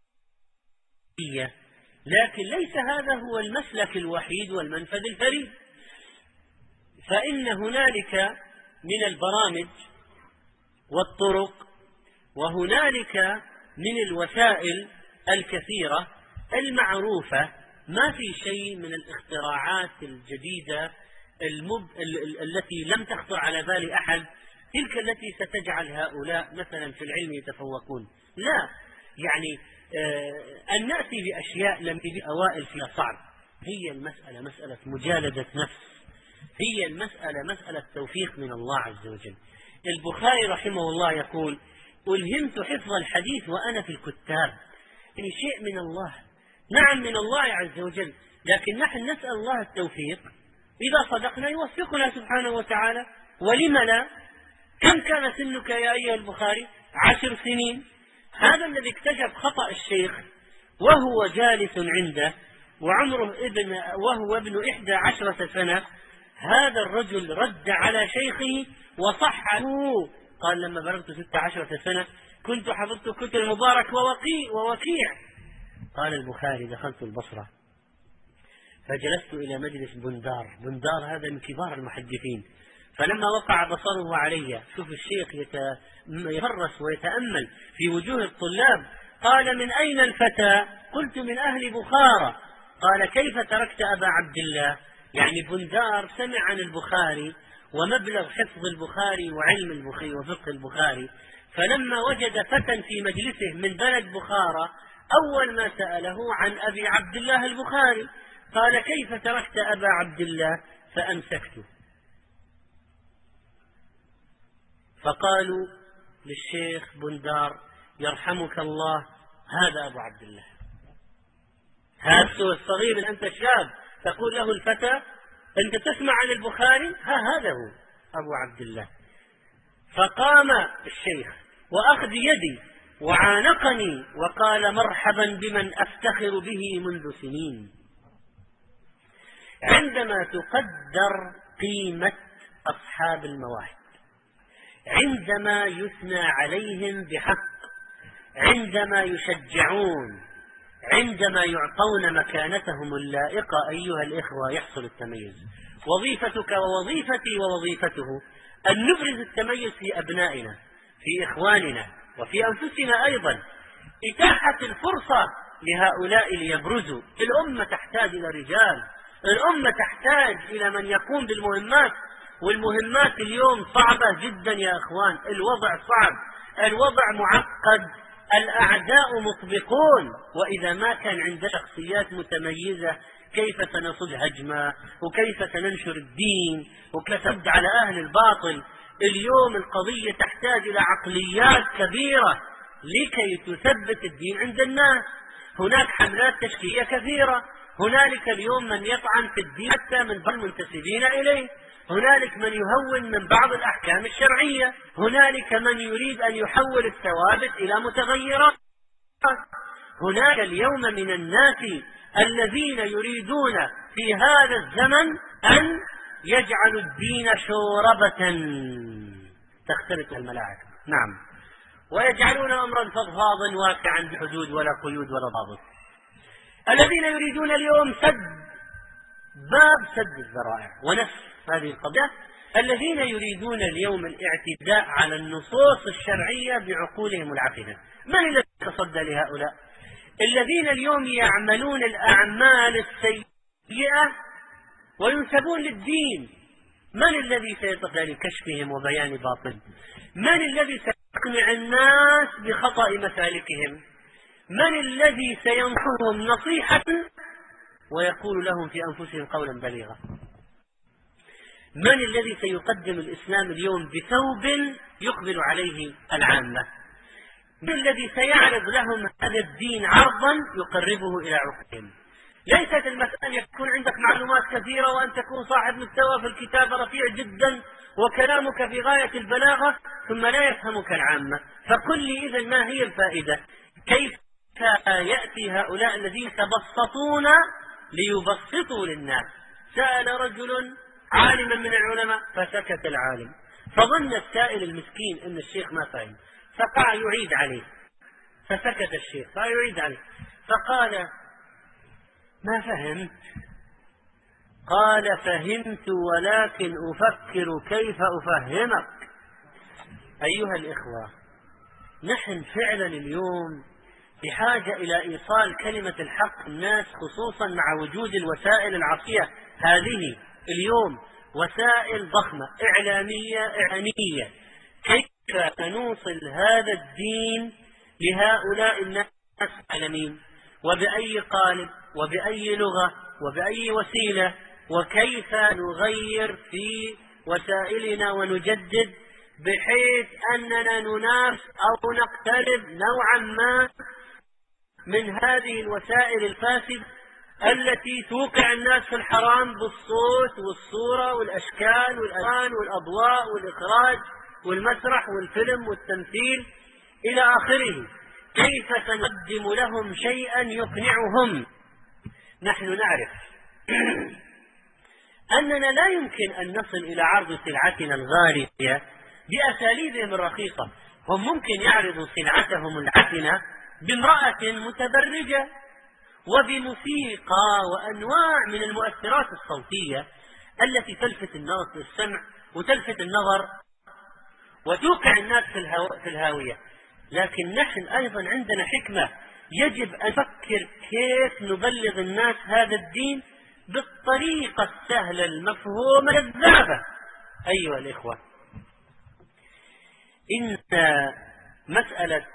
لكن ليس هذا هو المسلك الوحيد والمنفذ الفريد. فإن هنالك من البرامج والطرق وهنالك من الوسائل الكثيرة المعروفة، ما في شيء من الاختراعات الجديدة المب... ال... التي لم تخطر على بال أحد، تلك التي ستجعل هؤلاء مثلا في العلم يتفوقون. لا، يعني آه أن نأتي بأشياء لم تجد أوائل فيها صعب. هي المسألة مسألة مجالدة نفس، هي المسألة مسألة توفيق من الله عز وجل. البخاري رحمه الله يقول: ألهمت حفظ الحديث وأنا في الكتاب. يعني شيء من الله، نعم من الله عز وجل، لكن نحن نسأل الله التوفيق. إذا صدقنا يوفقنا سبحانه وتعالى، ولم لا؟ كم كان سنك يا أيها البخاري؟ عشر سنين. هذا الذي اكتشف خطأ الشيخ وهو جالس عنده وعمره ابن وهو ابن إحدى عشرة سنة، هذا الرجل رد على شيخه وصحه. قال: لما بلغت ستة عشرة سنة كنت حفظت كتب المبارك ووقيع ووكيع. قال البخاري: دخلت البصرة فجلست إلى مجلس بندار. بندار هذا من كبار المحدثين. فلما وقع بصره علي، شوف الشيخ يتفرس ويتأمل في وجوه الطلاب. قال: من أين الفتى؟ قلت: من أهل بخارى. قال: كيف تركت أبا عبد الله؟ يعني بندار سمع عن البخاري ومبلغ حفظ البخاري وعلم البخاري وفقه البخاري، فلما وجد فتى في مجلسه من بلد بخارى أول ما سأله عن أبي عبد الله البخاري. قال: كيف تركت أبا عبد الله؟ فأمسكته. فقالوا للشيخ بندار: يرحمك الله، هذا أبو عبد الله. هذا الصغير، أنت شاب تقول له الفتى أنت تسمع عن البخاري؟ ها هذا هو أبو عبد الله. فقام الشيخ وأخذ يدي وعانقني وقال: مرحبا بمن أفتخر به منذ سنين. عندما تقدر قيمة أصحاب المواهب، عندما يثنى عليهم بحق، عندما يشجعون، عندما يعطون مكانتهم اللائقة، أيها الإخوة يحصل التميز. وظيفتك ووظيفتي ووظيفته أن نبرز التميز في أبنائنا، في إخواننا، وفي أنفسنا أيضا. إتاحة الفرصة لهؤلاء ليبرزوا. الأمة تحتاج إلى رجال، الأمة تحتاج إلى من يقوم بالمهمات، والمهمات اليوم صعبة جدا يا أخوان. الوضع صعب، الوضع معقد، الأعداء مطبقون، وإذا ما كان عند شخصيات متميزة كيف سنصد هجمة، وكيف سننشر الدين، وكيف سنرد على أهل الباطل. اليوم القضية تحتاج إلى عقليات كبيرة لكي تثبت الدين عند الناس. هناك حملات تشكيلية كثيرة، هنالك اليوم من يطعن في الدين حتى من بعض المنتسبين إليه، هنالك من يهون من بعض الأحكام الشرعية، هنالك من يريد أن يحول الثوابت إلى متغيرات. هناك اليوم من الناس الذين يريدون في هذا الزمن أن يجعلوا الدين شوربة تختلط الملاعب، نعم، ويجعلون أمرا فضفاضا واسعا بحدود ولا قيود ولا ضابط. الذين يريدون اليوم سد باب سد الذرائع ونفس هذه القضية، الذين يريدون اليوم الاعتداء على النصوص الشرعية بعقولهم العفنة. من الذي يتصدى لهؤلاء؟ الذين اليوم يعملون الأعمال السيئة وينسبون للدين. من الذي سيتصدى لكشفهم وبيان باطل؟ من الذي سيقنع الناس بخطأ مسالكهم؟ من الذي سينصحهم نصيحة ويقول لهم في أنفسهم قولا بليغا؟ من الذي سيقدم الإسلام اليوم بثوب يقبل عليه العامة؟ من الذي سيعرض لهم هذا الدين عرضا يقربه إلى عقولهم؟ ليست المسألة أن يكون عندك معلومات كثيرة وأن تكون صاحب مستوى في الكتابة رفيع جدا وكلامك في غاية البلاغة ثم لا يفهمك العامة. فقل لي إذن ما هي الفائدة؟ كيف يأتي هؤلاء الذين تبسطون ليبسطوا للناس؟ سأل رجل عالما من العلماء فسكت العالم، فظن السائل المسكين أن الشيخ ما فهم، فقع يعيد عليه، فسكت الشيخ فيعيد عليه، فقال: ما فهمت؟ قال: فهمت ولكن أفكر كيف أفهمك. أيها الإخوة، نحن فعلا اليوم بحاجة إلى إيصال كلمة الحق للناس، خصوصا مع وجود الوسائل العصرية هذه اليوم، وسائل ضخمة إعلامية إعلامية. كيف نوصل هذا الدين لهؤلاء الناس العالمين، وبأي قالب وبأي لغة وبأي وسيلة، وكيف نغير في وسائلنا ونجدد بحيث أننا ننافس أو نقترب نوعا ما من هذه الوسائل الفاسدة التي توقع الناس في الحرام بالصوت والصورة والأشكال والألوان والأضواء والإخراج والمسرح والفيلم والتمثيل إلى آخره. كيف سنقدم لهم شيئا يقنعهم؟ نحن نعرف أننا لا يمكن أن نصل إلى عرض سلعتنا الغالية بأساليبهم الرخيصة. هم ممكن يعرضوا سلعتهم العفنة بامرأة متبرجة وبموسيقى وأنواع من المؤثرات الصوتية التي تلفت النظر السمع وتلفت النظر وتوقع الناس في الهاوية. لكن نحن أيضا عندنا حكمة، يجب أن نفكر كيف نبلغ الناس هذا الدين بالطريقة السهلة المفهومة الذابة. أيها الإخوة، إن مسألة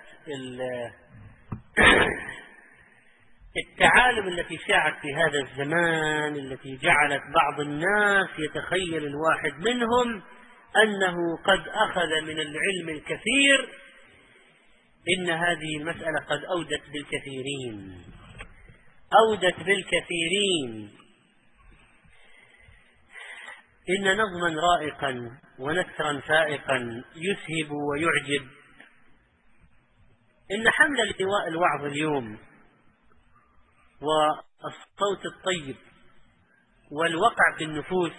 التعالم التي شاعت في هذا الزمان، التي جعلت بعض الناس يتخيل الواحد منهم أنه قد أخذ من العلم الكثير، إن هذه المسألة قد أودت بالكثيرين أودت بالكثيرين إن نظما رائقا ونثرا فائقا يسهب ويعجب. إن حمل لواء الوعظ اليوم والصوت الطيب والوقع في النفوس،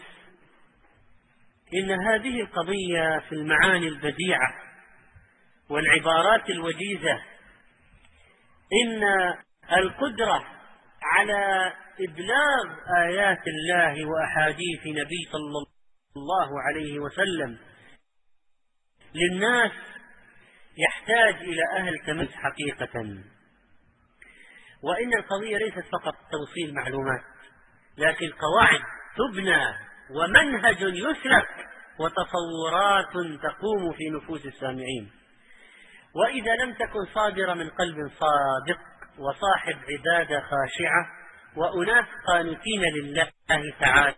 إن هذه القضية في المعاني البديعة والعبارات الوجيزة، إن القدرة على إبلاغ آيات الله وأحاديث نبي صلى الله عليه وسلم للناس يحتاج إلى أهل تمييز حقيقة. وإن القضية ليست فقط توصيل معلومات، لكن قواعد تبنى ومنهج يسلك وتصورات تقوم في نفوس السامعين. وإذا لم تكن صادرة من قلب صادق وصاحب عبادة خاشعة وأناس قانتين لله تعالى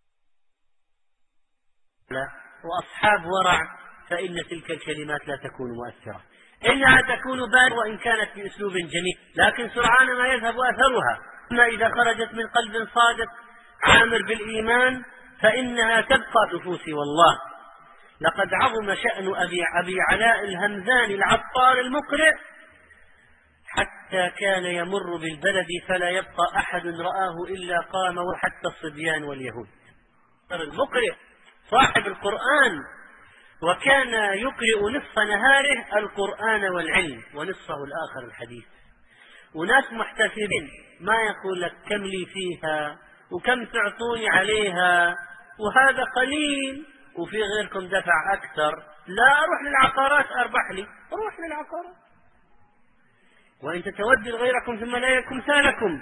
وأصحاب ورع، فإن تلك الكلمات لا تكون مؤثرة، إنها تكون بارده وإن كانت بأسلوب جميل، لكن سرعان ما يذهب أثرها. أما إذا خرجت من قلب صادق عامر بالإيمان فإنها تبقى نفوس. والله لقد عظم شأن أبي, أبي علاء الهمذاني العطار المقرئ حتى كان يمر بالبلد فلا يبقى أحد رآه إلا قام وحتى الصبيان واليهود. المقرئ صاحب القرآن، وكان يقرئ نصف نهاره القرآن والعلم ونصفه الآخر الحديث. وناس محتسبين، ما يقول لك كم لي فيها وكم تعطوني عليها وهذا قليل وفي غيركم دفع أكثر، لا أروح للعقارات أربح لي، أروح للعقارات وإن تتودوا غيركم ثم لا يكن مثالكم.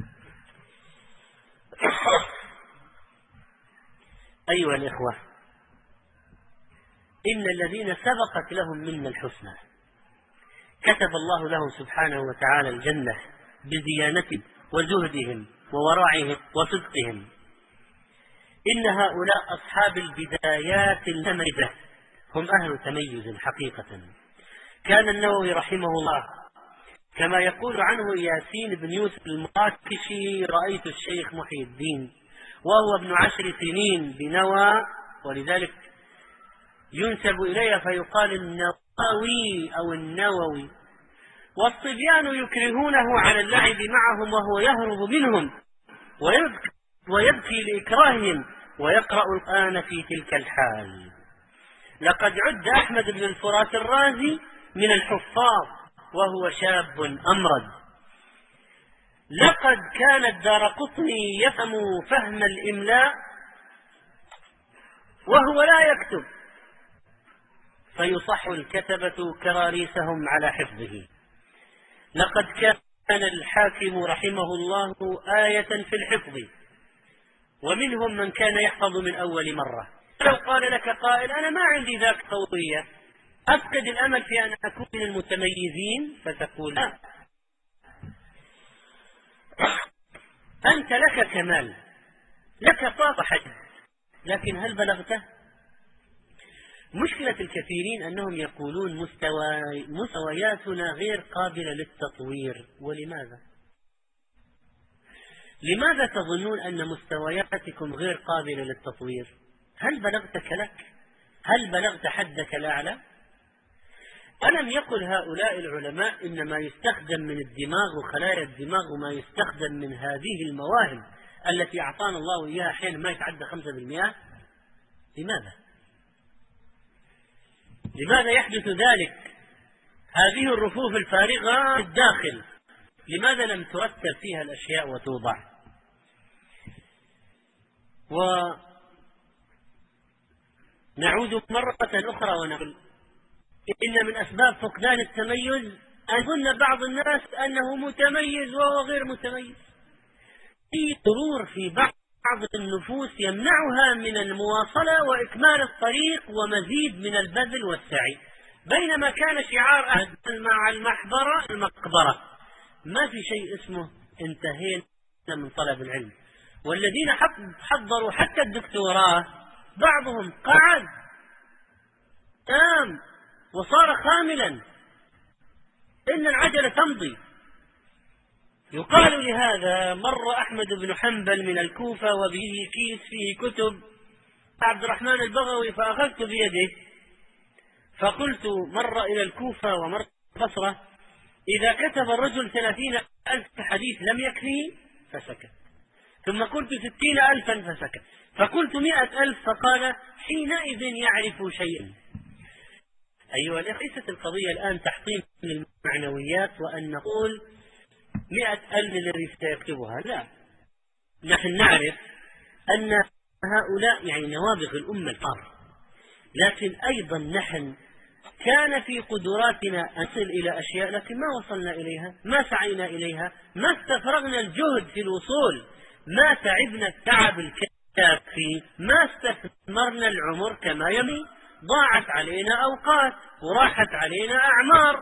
أيها الإخوة، إن الذين سبقت لهم منا الحسنى كتب الله لهم سبحانه وتعالى الجنة بديانتهم وزهدهم وورعهم وصدقهم. إن هؤلاء أصحاب البدايات المتميزة هم أهل تميز حقيقة. كان النووي رحمه الله كما يقول عنه ياسين بن يوسف المراكشي: رأيت الشيخ محي الدين وهو ابن عشر سنين بنوى، ولذلك ينسب إليه فيقال النووي أو النووي، والصبيان يكرهونه على اللعب معهم وهو يهرب منهم ويبكي, ويبكي لإكراههم ويقرأ القرآن في تلك الحال. لقد عد أحمد بن الفرات الرازي من الحفاظ وهو شاب أمرد. لقد كان الدارقطني يفهم فهم الإملاء وهو لا يكتب، فيصح الكتبة كراريسهم على حفظه. لقد كان الحاكم رحمه الله آية في الحفظ، ومنهم من كان يحفظ من أول مرة. لو قال لك قائل: أنا ما عندي ذاك قوية، أفقد الأمل في أن أكون من المتميزين، فتقول: لا، أنت لك كمال، لك طاقة حد، لكن هل بلغته؟ مشكلة الكثيرين أنهم يقولون مستوى مستوياتنا غير قابلة للتطوير. ولماذا؟ لماذا تظنون أن مستوياتكم غير قابلة للتطوير؟ هل بلغت كلك؟ هل بلغت حدك الأعلى؟ ألم يقل هؤلاء العلماء إن ما يستخدم من الدماغ وخلايا الدماغ وما يستخدم من هذه المواهب التي أعطانا الله إياها أحيانا ما يتعدى خمسة بالمئة؟ لماذا؟ لماذا يحدث ذلك؟ هذه الرفوف الفارغة في الداخل لماذا لم ترتب فيها الأشياء وتوضع؟ ونعود مرة أخرى ونقول إن من أسباب فقدان التميز أن يظن بعض الناس أنه متميز وهو غير متميز. في ضرور في بعض النفوس يمنعها من المواصلة وإكمال الطريق ومزيد من البذل والسعي، بينما كان شعار أهل مع المحبرة المقبرة. ما في شيء اسمه انتهينا من طلب العلم. والذين حضروا حتى الدكتوراه بعضهم قعد تام وصار خاملا، إن العجلة تمضي. يقال لهذا: مر أحمد بن حنبل من الكوفة وبه كيس فيه كتب عبد الرحمن البغوي، فأخذت بيده فقلت: مر إلى الكوفة ومر بصرة، إذا كتب الرجل ثلاثين ألف حديث لم يكفيه؟ فسكت. ثم قلت: ستين ألفا، فسكت. فقلت: مئة ألف، فقال: حينئذ يعرف شيئا. أيها الأخوة، ليست القضية الآن تحطيم المعنويات وأن نقول مئة ألف الذي سيكتبها، لا. نحن نعرف أن هؤلاء يعني نوابغ الأمة الفار، لكن أيضا نحن كان في قدراتنا أن نصل إلى أشياء لكن ما وصلنا إليها، ما سعينا إليها، ما استفرغنا الجهد في الوصول. ما تعبنا التعب الكافي، ما استثمرنا العمر كما ينبغي، ضاعت علينا أوقات وراحت علينا أعمار،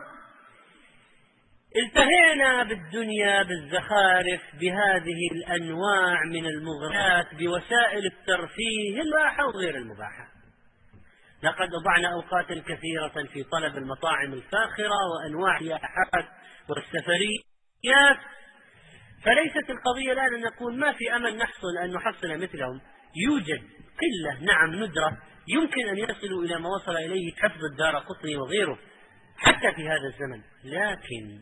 التهينا بالدنيا بالزخارف بهذه الأنواع من المغريات بوسائل الترفيه المباحة وغير المباحة. لقد أضعنا أوقاتا كثيرة في طلب المطاعم الفاخرة وأنواع السياحات والسفريات، فليست القضية الآن أن نقول ما في أمل نحصل أن نحصل مثلهم، يوجد قلة نعم ندرة يمكن أن يصلوا إلى ما وصل إليه حفظ الدارقطني وغيره حتى في هذا الزمن، لكن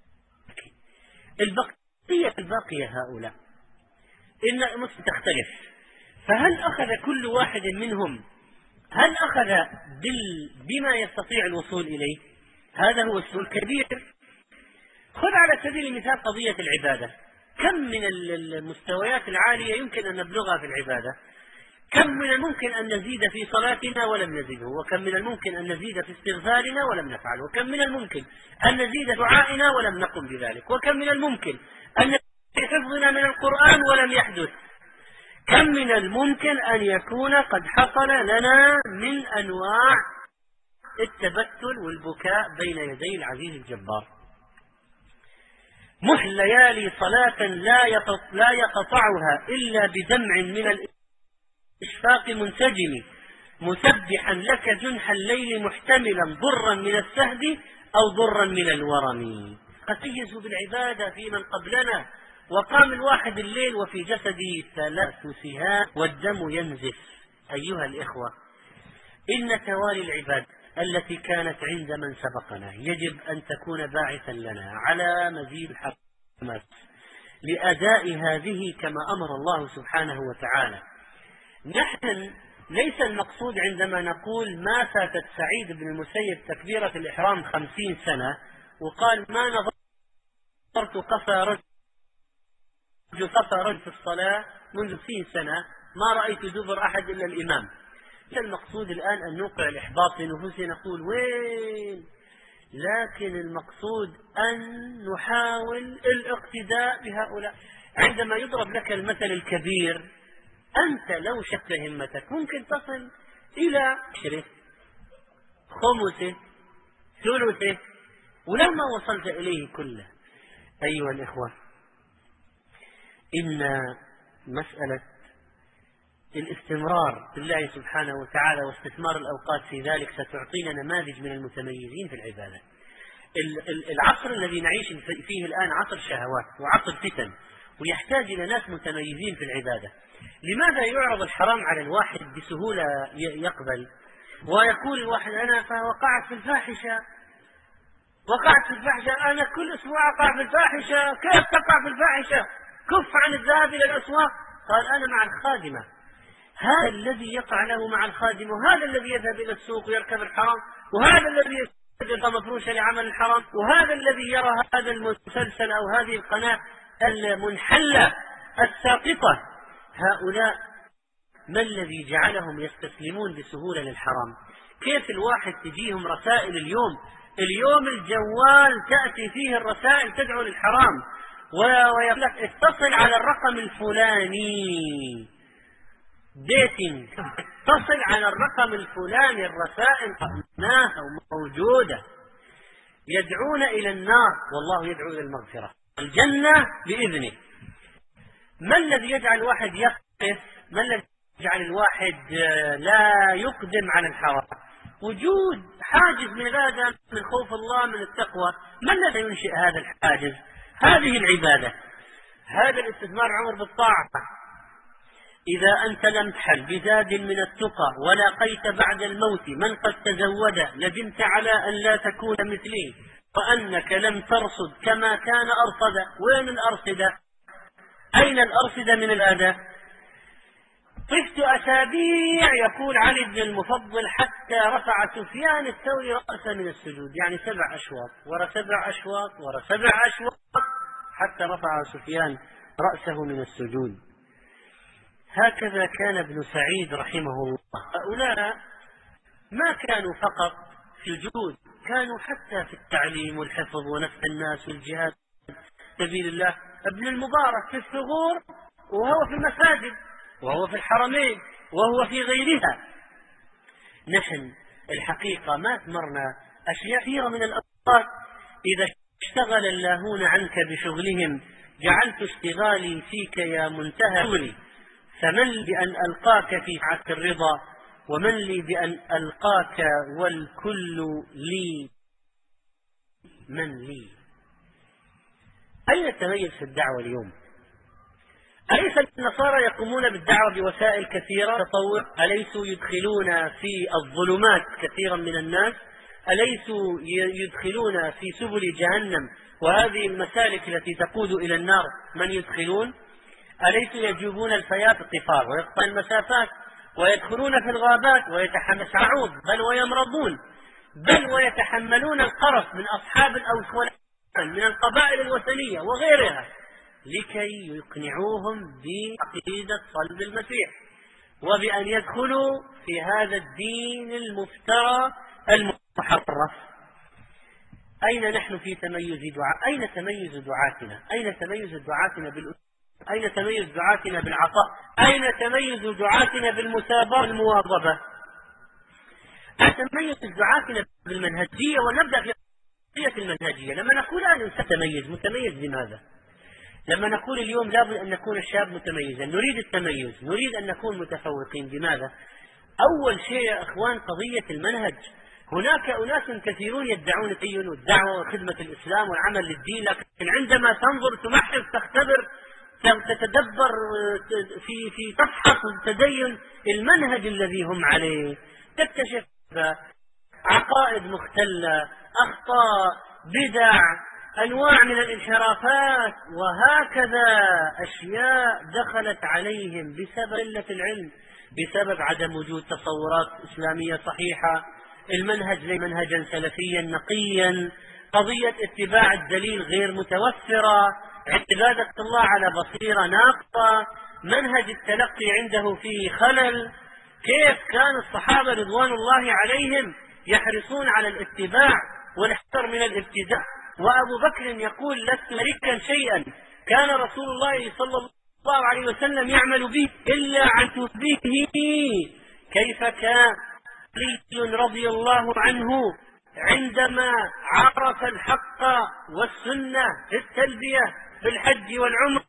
البقية الباقية هؤلاء إن مصر تختلف. فهل أخذ كل واحد منهم هل أخذ بال... بما يستطيع الوصول إليه؟ هذا هو السؤال الكبير. خذ على سبيل المثال قضية العبادة، كم من المستويات العالية يمكن أن نبلغها في العبادة؟ كم من الممكن أن نزيد في صلاتنا ولم نزده، وكم من الممكن أن نزيد في استغفارنا ولم نفعله، وكم من الممكن أن نزيد دعائنا ولم نقم بذلك، وكم من الممكن أن نزيد حفظنا من القرآن ولم يحدث، كم من الممكن أن يكون قد حصل لنا من أنواع التبتل والبكاء بين يدي العزيز الجبار. مح ليالي صلاة لا يقطعها إلا بدمع من الإشفاق منسجم، مسبحا لك جنح الليل محتملا ضرا من السهد أو ضرا من الورم. قد تجزوا بالعبادة في من قبلنا، وقام الواحد الليل وفي جسده ثلاث سهام والدم ينزف. أيها الإخوة، إن توالي العباد التي كانت عند من سبقنا يجب أن تكون باعثا لنا على مزيد الحماس لأداء هذه كما أمر الله سبحانه وتعالى. نحن ليس المقصود عندما نقول ما فاتت سعيد بن المسيب تكبيرة الإحرام خمسين سنة وقال ما نظرت قفا رجل قفا رجل في الصلاة منذ خمسين سنة ما رأيت دبر أحد إلا الإمام. المقصود الآن أن نوقع الإحباط في نفوسنا نقول وين، لكن المقصود أن نحاول الاقتداء بهؤلاء. عندما يضرب لك المثل الكبير أنت لو شت همتك ممكن تصل إلى عشره خمسه ثلثه ولما وصلت إليه كله. أيها الإخوة، إن مسألة الاستمرار بالله سبحانه وتعالى واستثمار الأوقات في ذلك ستعطينا نماذج من المتميزين في العبادة. العصر الذي نعيش فيه الآن عصر شهوات وعصر فتن، ويحتاج إلى ناس متميزين في العبادة. لماذا يعرض الحرام على الواحد بسهولة يقبل، ويقول الواحد أنا وقعت في الفاحشة وقعت في الفاحشة أنا كل أسبوع أقع في الفاحشة. كيف تقع في الفاحشة؟ كف عن الذهاب إلى الأسواق. قال أنا مع الخادمة. هذا الذي يقع له مع الخادم، وهذا الذي يذهب إلى السوق ويركب الحرام، وهذا الذي يستجد مفروشة لعمل الحرام، وهذا الذي يرى هذا المسلسل أو هذه القناة المنحلة الساقطة. هؤلاء ما الذي جعلهم يستسلمون بسهولة للحرام؟ كيف الواحد تجيهم رسائل اليوم اليوم الجوال تأتي فيه الرسائل تدعو للحرام، ويقول لك اتصل على الرقم الفلاني ديتنج، اتصل على الرقم الفلاني، الرسائل قمناها وموجودة. يدعون إلى النار والله يدعو إلى المغفرة الجنة بإذنه. ما الذي يجعل الواحد يقف؟ ما الذي يجعل الواحد لا يقدم على الحرام؟ وجود حاجز من هذا، من خوف الله، من التقوى. ما الذي ينشئ هذا الحاجز؟ هذه العبادة، هذا الاستثمار عمر بالطاعة. إذا أنت لم تحل بزاد من التقى ولاقيت بعد الموت من قد تزود ندمت على أن لا تكون مثلي وأنك لم ترصد كما كان أرصد. وين الأرصدة؟ أين الأرصدة من الأداء؟ طفت أسابيع يقول علي بن المفضل حتى رفع سفيان الثوري رأسه من السجود، يعني سبع أشواط ورا سبع أشواط ورا سبع أشواط حتى رفع سفيان رأسه من السجود. هكذا كان ابن سعيد رحمه الله. هؤلاء ما كانوا فقط سجود، كانوا حتى في التعليم والحفظ ونفع الناس والجهاد في سبيل الله. ابن المبارك في الثغور وهو في المساجد وهو في الحرمين وهو في غيرها. نحن الحقيقة ما أثمرنا أشياء كثيرة من الأوقات. إذا اشتغل اللاهون عنك بشغلهم جعلت اشتغالي فيك يا منتهى شغلي، فمن لي بأن ألقاك في سعة الرضا، ومن لي بأن ألقاك والكل لي من لي. أين التميز في الدعوة اليوم؟ أليس النصارى يقومون بالدعوة بوسائل كثيرة تطوع؟ أليسوا يدخلون في الظلمات كثيرا من الناس؟ أليسوا يدخلون في سبل جهنم وهذه المسالك التي تقود إلى النار من يدخلون؟ أليسوا يجوبون الفيات القفار ويقطعون المسافات ويدخلون في الغابات ويتحمسون بل ويمرضون بل ويتحملون القرف من أصحاب الأوثان من القبائل الوثنية وغيرها لكي يقنعوهم بعقيدة صلب المسيح وبأن يدخلوا في هذا الدين المفترى المحرف. أين نحن في تميز دعاء؟ أين تميز دعاتنا؟ أين تميز دعاتنا بالأسلوب؟ أين تميز دعاتنا بالعطاء؟ أين تميز دعاتنا بالمثابرة والمواظبة؟ أين تميز دعاتنا بالمنهجية؟ ونبدأ في قضية المنهجية. لما نقول أن الإنسان متميز، متميز بماذا؟ لما نقول اليوم لابد أن نكون الشاب متميزا، نريد التميز، نريد أن نكون متفوقين بماذا؟ أول شيء يا أخوان قضية المنهج. هناك أناس كثيرون يدعون التدين والدعوة وخدمة الإسلام والعمل للدين، لكن عندما تنظر تمحص تختبر تتدبر في في تفحص التدين المنهج الذي هم عليه تكتشف عقائد مختلة، أخطاء، بدع، أنواع من الانحرافات، وهكذا أشياء دخلت عليهم بسبب قلة العلم، بسبب عدم وجود تصورات إسلامية صحيحة، المنهج ليس منهجا سلفيا نقيا، قضية اتباع الدليل غير متوفرة، عبادة الله على بصيرة ناقصة، منهج التلقي عنده فيه خلل. كيف كان الصحابة رضوان الله عليهم يحرصون على الاتباع والحذر من الابتداع، وأبو بكر يقول لست ملكا شيئا كان رسول الله صلى الله عليه وسلم يعمل به إلا عن تثبيته. كيف كان علي رضي الله عنه عندما عرف الحق والسنة في التلبية في الحج والعمرة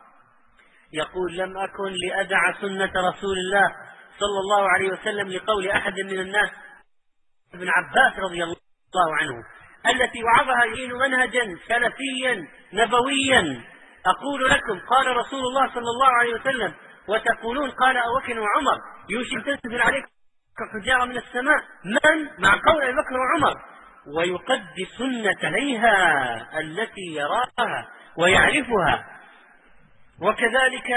يقول لم أكن لأدع سنة رسول الله صلى الله عليه وسلم لقول أحد من الناس ابن عباس رضي الله عنه التي وعظها يدين منهجا سلفيا نبويا. أقول لكم قال رسول الله صلى الله عليه وسلم وتقولون قال أبو بكر وعمر يوشك تنزل عليكم حجارة من السماء. من مع قول أبي بكر وعمر ويقدي سنة عليها التي يراها ويعرفها. وكذلك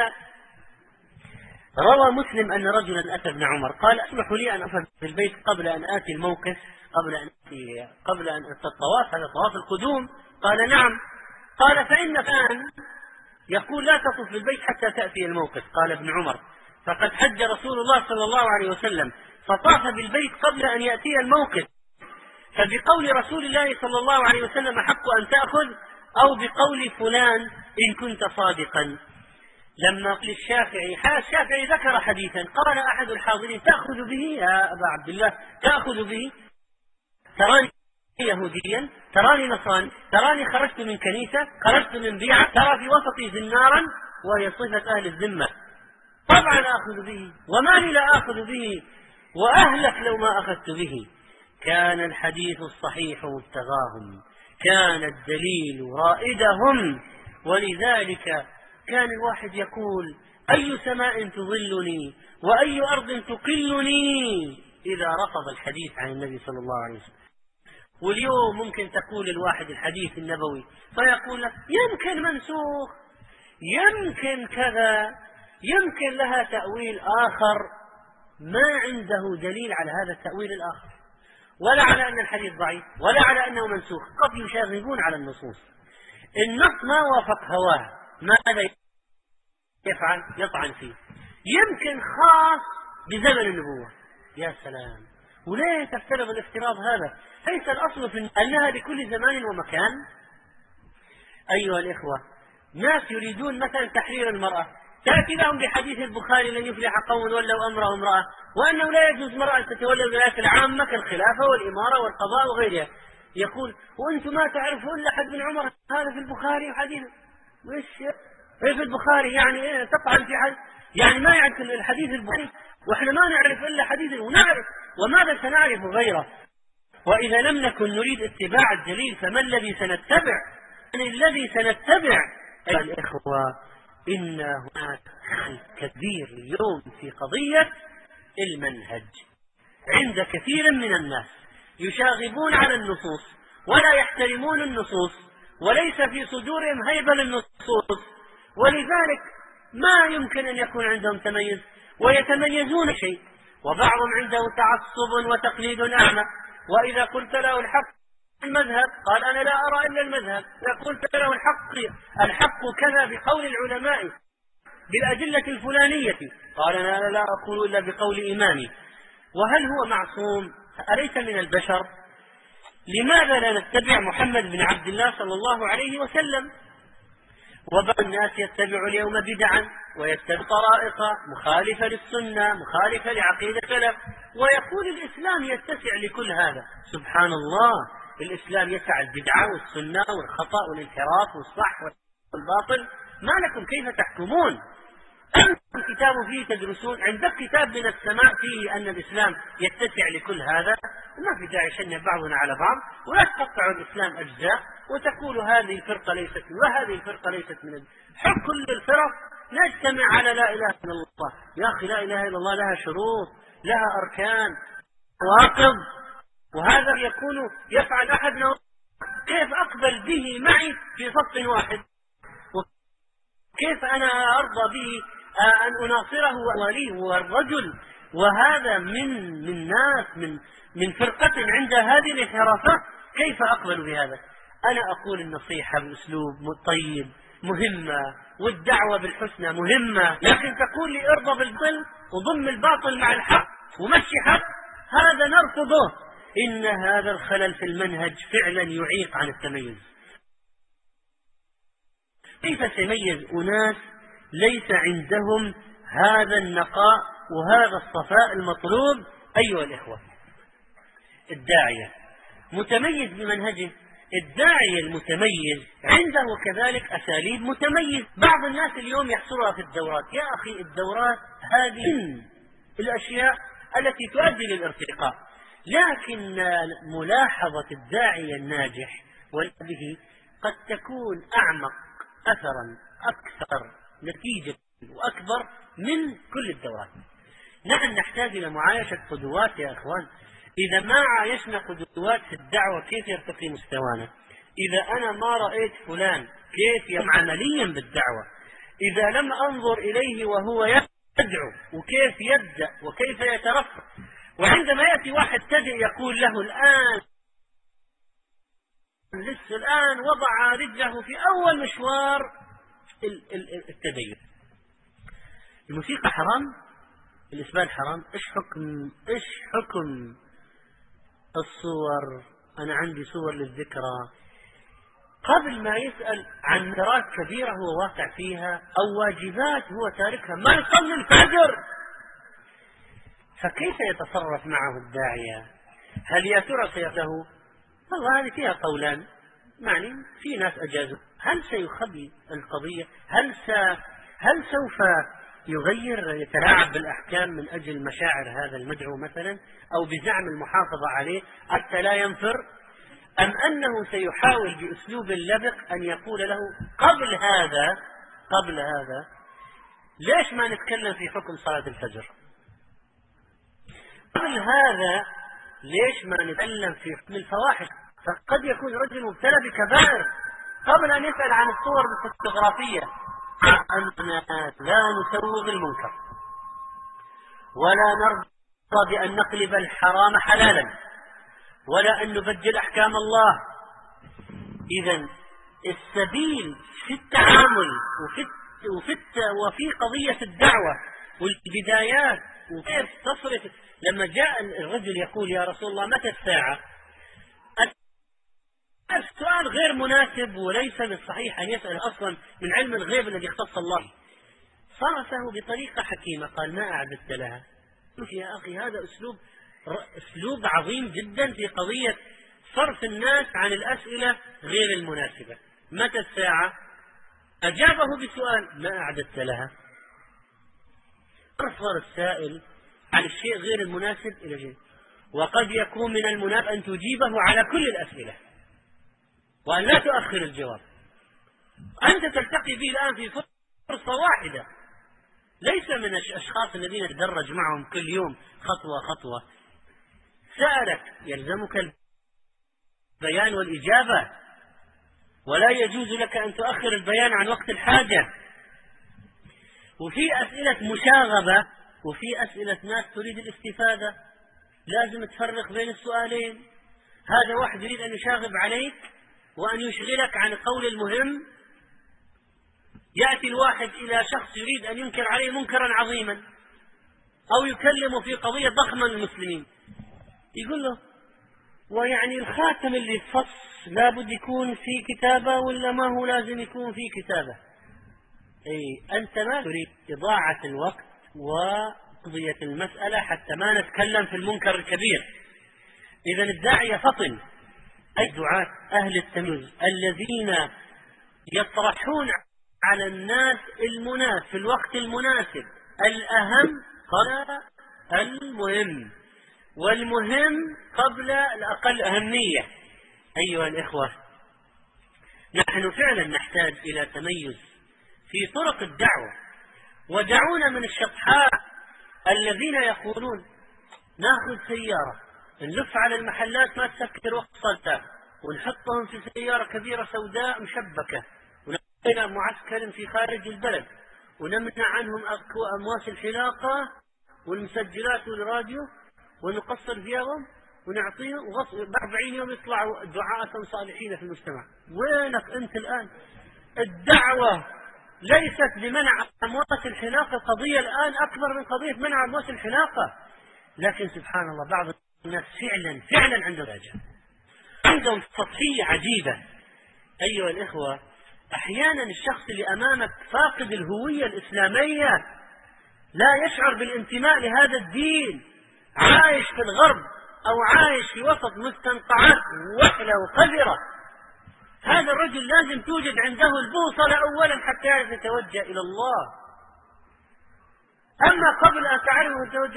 روى مسلم أن رجلا أتى ابن عمر قال اسمحوا لي أن أفعل في البيت قبل أن آتي الموقف قبل أن آتي قبل أن أتى الطواف هذا طواف القدوم. قال نعم. قال فإن فلان يقول لا تطف في البيت حتى تأتي الموقف. قال ابن عمر فقد حج رسول الله صلى الله عليه وسلم فطاف بالبيت قبل أن يأتي الموقف، فبقول رسول الله صلى الله عليه وسلم حق أن تأخذ أو بقول فلان إن كنت صادقا. لما قال الشافعي الشافعي ذكر حديثا قال أحد الحاضرين تأخذ به يا أبا عبد الله تأخذ به تراني يهوديا تراني نصراني تراني خرجت من كنيسة خرجت من بيعة ترى في وسطي زنارا وهي صفة أهل الذمة طبعا آخذ به وما لي لا آخذ به وأهلك لو ما أخذت به. كان الحديث الصحيح مبتغاهم كان الدليل رائدهم. ولذلك كان الواحد يقول أي سماء تظلني وأي أرض تقلني إذا رفض الحديث عن النبي صلى الله عليه وسلم. واليوم ممكن تقول الواحد الحديث النبوي فيقول لك يمكن منسوخ يمكن كذا يمكن لها تأويل آخر ما عنده دليل على هذا التأويل الآخر ولا على أن الحديث ضعيف ولا على أنه منسوخ. قد يشاغبون على النصوص. النص ما وافق هواه ماذا يفعل؟ يطعن فيه. يمكن خاص بزمن النبوة. يا سلام. وليه تفترض الافتراض هذا؟ ليس الأصل في أنها لكل زمان ومكان. أيها الإخوة ناس يريدون مثلا تحرير المرأة تأتي لهم بحديث البخاري لن يفلح قوم ولوا أمره امرأة، وأنه لا يجوز مرأة أن تتولى الولايات العامة كالخلافة والإمارة والقضاء وغيرها. يقول وأنتم ما تعرفوا إلا حد بن عمر، هذا في البخاري وحديث وش إيه في البخاري يعني إيه تطعن في حد، يعني ما يعرف الحديث البخاري، وإحنا ما نعرف إلا حديث ونعرف، وماذا سنعرف غيره؟ وإذا لم نكن نريد اتباع الدليل فما الذي سنتبع؟ من الذي سنتبع؟ أيها الإخوة، إن هناك كبير اليوم في قضية المنهج عند كثير من الناس، يشاغبون على النصوص ولا يحترمون النصوص، وليس في صدورهم هيبة للنصوص، ولذلك ما يمكن أن يكون عندهم تميز، ويتميزون شيء، وبعضهم عنده تعصب وتقليد أعمى. وإذا قلت له الحق المذهب قال أنا لا أرى إلا المذهب، إذا قلت له الحق الحق كذا بقول العلماء بالأدلة الفلانية قال أنا لا أقول إلا بقول إمامي. وهل هو معصوم؟ أليس من البشر؟ لماذا لا نتبع محمد بن عبد الله صلى الله عليه وسلم؟ وبعض الناس يتبع اليوم بدعا ويتبع طرائق مخالفة للسنة مخالفة لعقيدة السلف، ويقول الإسلام يتسع لكل هذا. سبحان الله، الإسلام يسع البدعة والسنة والخطأ والانحراف والصح والباطل، ما لكم كيف تحكمون؟ أنتم كتاب فيه تدرسون، عندك كتاب من السماء فيه أن الإسلام يتسع لكل هذا، وما في داعي شنع بعضنا على بعض، ولا تقطعوا الإسلام أجزاء وتقول هذه الفرقة ليست وهذه الفرقة ليست من حق كل الفرق نجتمع على لا إله إلا الله. يا أخي لا إله إلا الله لها شروط، لها أركان، واقض، وهذا يكون يفعل أحدنا، كيف أقبل به معي في صف واحد؟ وكيف أنا أرضى به أن أناصره وأوليه والرجل، وهذا من من ناس من من فرقة عند هذه الانحرافات، كيف أقبل بهذا؟ أنا أقول النصيحة بأسلوب طيب مهمة، والدعوة بالحسنى مهمة، لكن تقول لي ارضى بالباطل وضم الباطل مع الحق ومشي حق، هذا نرفضه. إن هذا الخلل في المنهج فعلا يعيق عن التميز. كيف سيميز أناس ليس عندهم هذا النقاء وهذا الصفاء المطلوب؟ أيها الإخوة، الداعية متميز بمنهجه، الداعية المتميز عنده كذلك أساليب متميز. بعض الناس اليوم يحصرها في الدورات. يا أخي الدورات هذه الأشياء التي تؤدي للارتقاء، لكن ملاحظة الداعية الناجح وبه قد تكون أعمق أثرا أكثر نتيجة وأكبر من كل الدورات. نحن نحتاج إلى معايشة قدوات يا أخوان. إذا ما عايشنا قدوات في الدعوة كيف يرتقي مستوانا؟ إذا أنا ما رأيت فلان كيف يعمل عمليا بالدعوة، إذا لم أنظر إليه وهو يدعو وكيف يبدأ وكيف يترفع، وعندما يأتي واحد تدعي يقول له الآن لسه الآن وضع رجله في أول مشوار التدين. الموسيقى حرام، الإسبال حرام، إيش حكم إيش حكم الصور؟ أنا عندي صور للذكرى. قبل ما يسأل عن ذرات كبيرة هو واقع فيها أو واجبات هو تاركها، ما يصلي الفجر، فكيف يتصرف معه الداعية؟ هل يا ترى سيده؟ والله هذه فيها قولان، يعني في ناس أجازوا. هل سيخبي القضية؟ هل س... هل سوف يغير يتلاعب بالأحكام من أجل مشاعر هذا المدعو مثلا، أو بزعم المحافظة عليه حتى لا ينفر، أم أنه سيحاول بأسلوب اللبق أن يقول له قبل هذا قبل هذا ليش ما نتكلم في حكم صلاة الفجر؟ قبل هذا ليش ما نتكلم في حكم الفواحش؟ فقد يكون رجل مبتلى بكبائر قبل أن يسأل عن الصور الفوتوغرافية. أننا لا نسوغ المنكر ولا نرضى بأن نقلب الحرام حلالا ولا أن نبدل أحكام الله. إذن السبيل في التعامل وفي وفي وفي قضية الدعوة والبدايات وكيف تصرف. لما جاء الرجل يقول يا رسول الله متى الساعة؟ السؤال غير مناسب، وليس من الصحيح أن يسأل أصلا من علم الغيب الذي اختص الله. صرفه بطريقة حكيمة، قال ما أعددت لها. يا أخي هذا أسلوب أسلوب عظيم جدا في قضية صرف الناس عن الأسئلة غير المناسبة. متى الساعة؟ أجابه بسؤال ما أعددت لها. أرفض السائل عن الشيء غير المناسب إلى شيء، وقد يكون من المناسب أن تجيبه على كل الأسئلة وأن لا تؤخر الجواب. أنت تلتقي به الآن في فرصة واحدة، ليس من الأشخاص الذين تدرج معهم كل يوم خطوة خطوة. سألك يلزمك البيان والإجابة، ولا يجوز لك أن تؤخر البيان عن وقت الحاجة. وفي أسئلة مشاغبة وفي أسئلة ناس تريد الاستفادة، لازم تفرق بين السؤالين. هذا واحد يريد أن يشاغب عليك وأن يشغلك عن القول المهم. يأتي الواحد إلى شخص يريد أن ينكر عليه منكرا عظيما أو يكلمه في قضية ضخمة للمسلمين، يقول له ويعني الخاتم اللي يفص لابد يكون في كتابة ولا ما هو لازم يكون في كتابة؟ أي أنت ما تريد إضاعة الوقت وقضية المسألة حتى ما نتكلم في المنكر الكبير. إذن الداعية فطن، أي دعاة أهل التمييز الذين يطرحون على الناس المناسب في الوقت المناسب، الأهم قبل المهم والمهم قبل الأقل أهمية. أيها الإخوة، نحن فعلا نحتاج إلى تميز في طرق الدعوة. ودعونا من الشطحاء الذين يقولون ناخذ سيارة نلف على المحلات ما تسكر وقت صلتها ونحطهم في سيارة كبيرة سوداء مشبكة ونحن معسكر في خارج البلد ونمنع عنهم أمواس الحلاقة والمسجلات والراديو ونقصر ثيابهم ونعطيهم بأربعين يوم يطلعوا دعاة صالحين في المجتمع. وينك أنت الآن؟ الدعوة ليست بمنع أمواس الحلاقة، قضية الآن أكبر من قضية منع أمواس الحلاقة. لكن سبحان الله بعض الناس فعلا فعلا عندهم رجاء، عندهم سطحية عجيبة. أيها الإخوة، أحيانا الشخص اللي أمامك فاقد الهوية الإسلامية، لا يشعر بالانتماء لهذا الدين، عايش في الغرب أو عايش في وسط مستنقعات وحلة وقذرة. هذا الرجل لازم توجد عنده البوصلة أولا حتى يعرف يتوجه إلى الله. أما قبل أن تعرف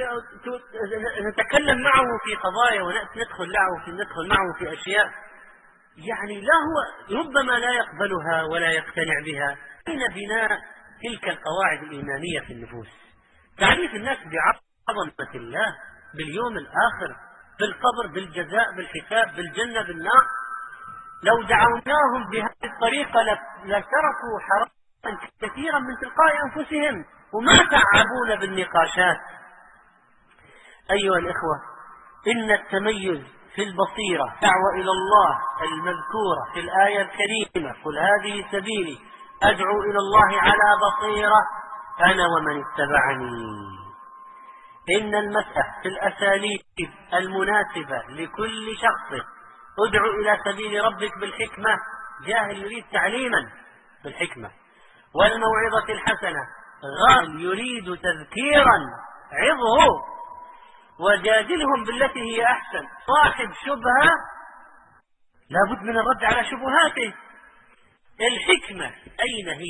نتكلم معه في قضايا وندخل معه في ندخل معه في أشياء يعني لا هو ربما لا يقبلها ولا يقتنع بها. أين بناء تلك القواعد الإيمانية في النفوس؟ تعريف الناس بعظمة الله، باليوم الآخر، بالقبر، بالجزاء، بالحساب، بالجنة، بالنار. لو دعوناهم بهذه الطريقة لتركوا حراما كثيرا من تلقاء أنفسهم وما تعبون بالنقاشات. أيها الإخوة، إن التميز في البصيرة دعوة إلى الله المذكورة في الآية الكريمة قل هذه سبيلي أدعو إلى الله على بصيرة أنا ومن اتبعني. إن المسألة في الأساليب المناسبة لكل شخص، ادعو إلى سبيل ربك بالحكمة، جاهل يريد تعليما بالحكمة، والموعظة الحسنة، غافل يريد تذكيرا عظه، وجادلهم بالتي هي أحسن. صاحب شبهة لابد من الرد على شبهاته. الحكمة أين هي؟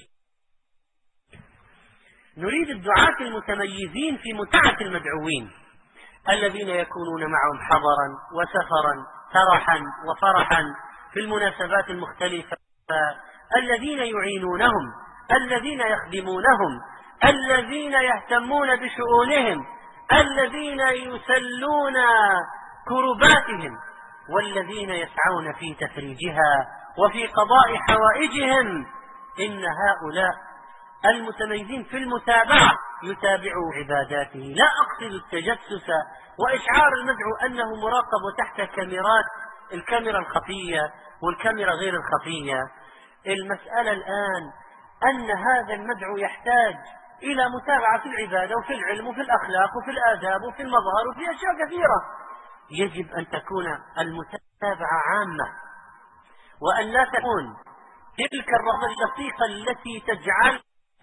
نريد الدعاة المتميزين في متعة المدعوين الذين يكونون معهم حضرا وسفرا، ترحا وفرحا في المناسبات المختلفة، الذين يعينونهم، الذين يخدمونهم، الذين يهتمون بشؤونهم، الذين يسلون كرباتهم، والذين يسعون في تفريجها وفي قضاء حوائجهم. إن هؤلاء المتميزين في المتابعة يتابعوا عباداته. لا أقصد التجسس وإشعار المدعو أنه مراقب وتحت كاميرات، الكاميرا الخفية والكاميرا غير الخفية. المسألة الآن أن هذا المدعو يحتاج إلى متابعة في العبادة وفي العلم وفي الأخلاق وفي الآداب وفي المظهر وفي أشياء كثيرة. يجب أن تكون المتابعة عامة، وأن لا تكون تلك الرغبة الدقيقة التي تجعل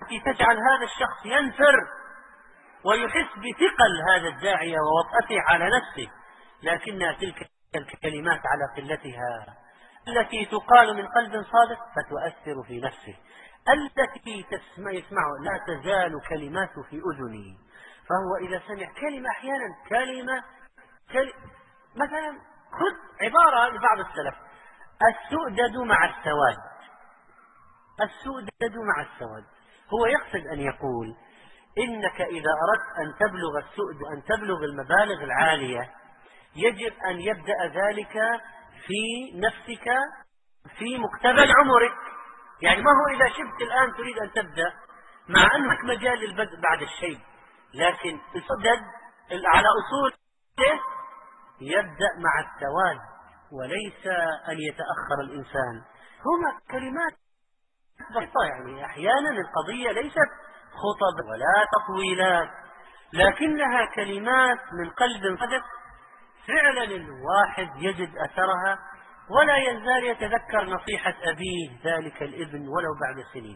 التي تجعل هذا الشخص ينفر ويحس بثقل هذا الداعية ووطأته على نفسه، لكنها تلك الكلمات على قلتها التي تقال من قلب صادق فتؤثر في نفسه، التي تسمع يسمعه لا تزال كلماته في أذنه. فهو إذا سمع كلمة أحيانا كلمة كل... مثلا خذ عبارة لبعض السلف: السؤدد مع السواد. السؤدد مع السواد، هو يقصد أن يقول إنك إذا أردت أن تبلغ السؤد أن تبلغ المبالغ العالية يجب أن يبدأ ذلك في نفسك في مقتبل عمرك. يعني ما هو إذا شبت الآن تريد أن تبدأ مع أنك مجال للبدء بعد الشيء، لكن السؤدد على أصوله يبدأ مع السواد وليس أن يتأخر الإنسان. هما كلمات بسيطة، يعني أحيانا القضية ليست خطب ولا تطويلات، لكنها كلمات من قلب صادق فعلا الواحد يجد أثرها ولا يزال يتذكر نصيحة أبيه ذلك الابن ولو بعد سنين،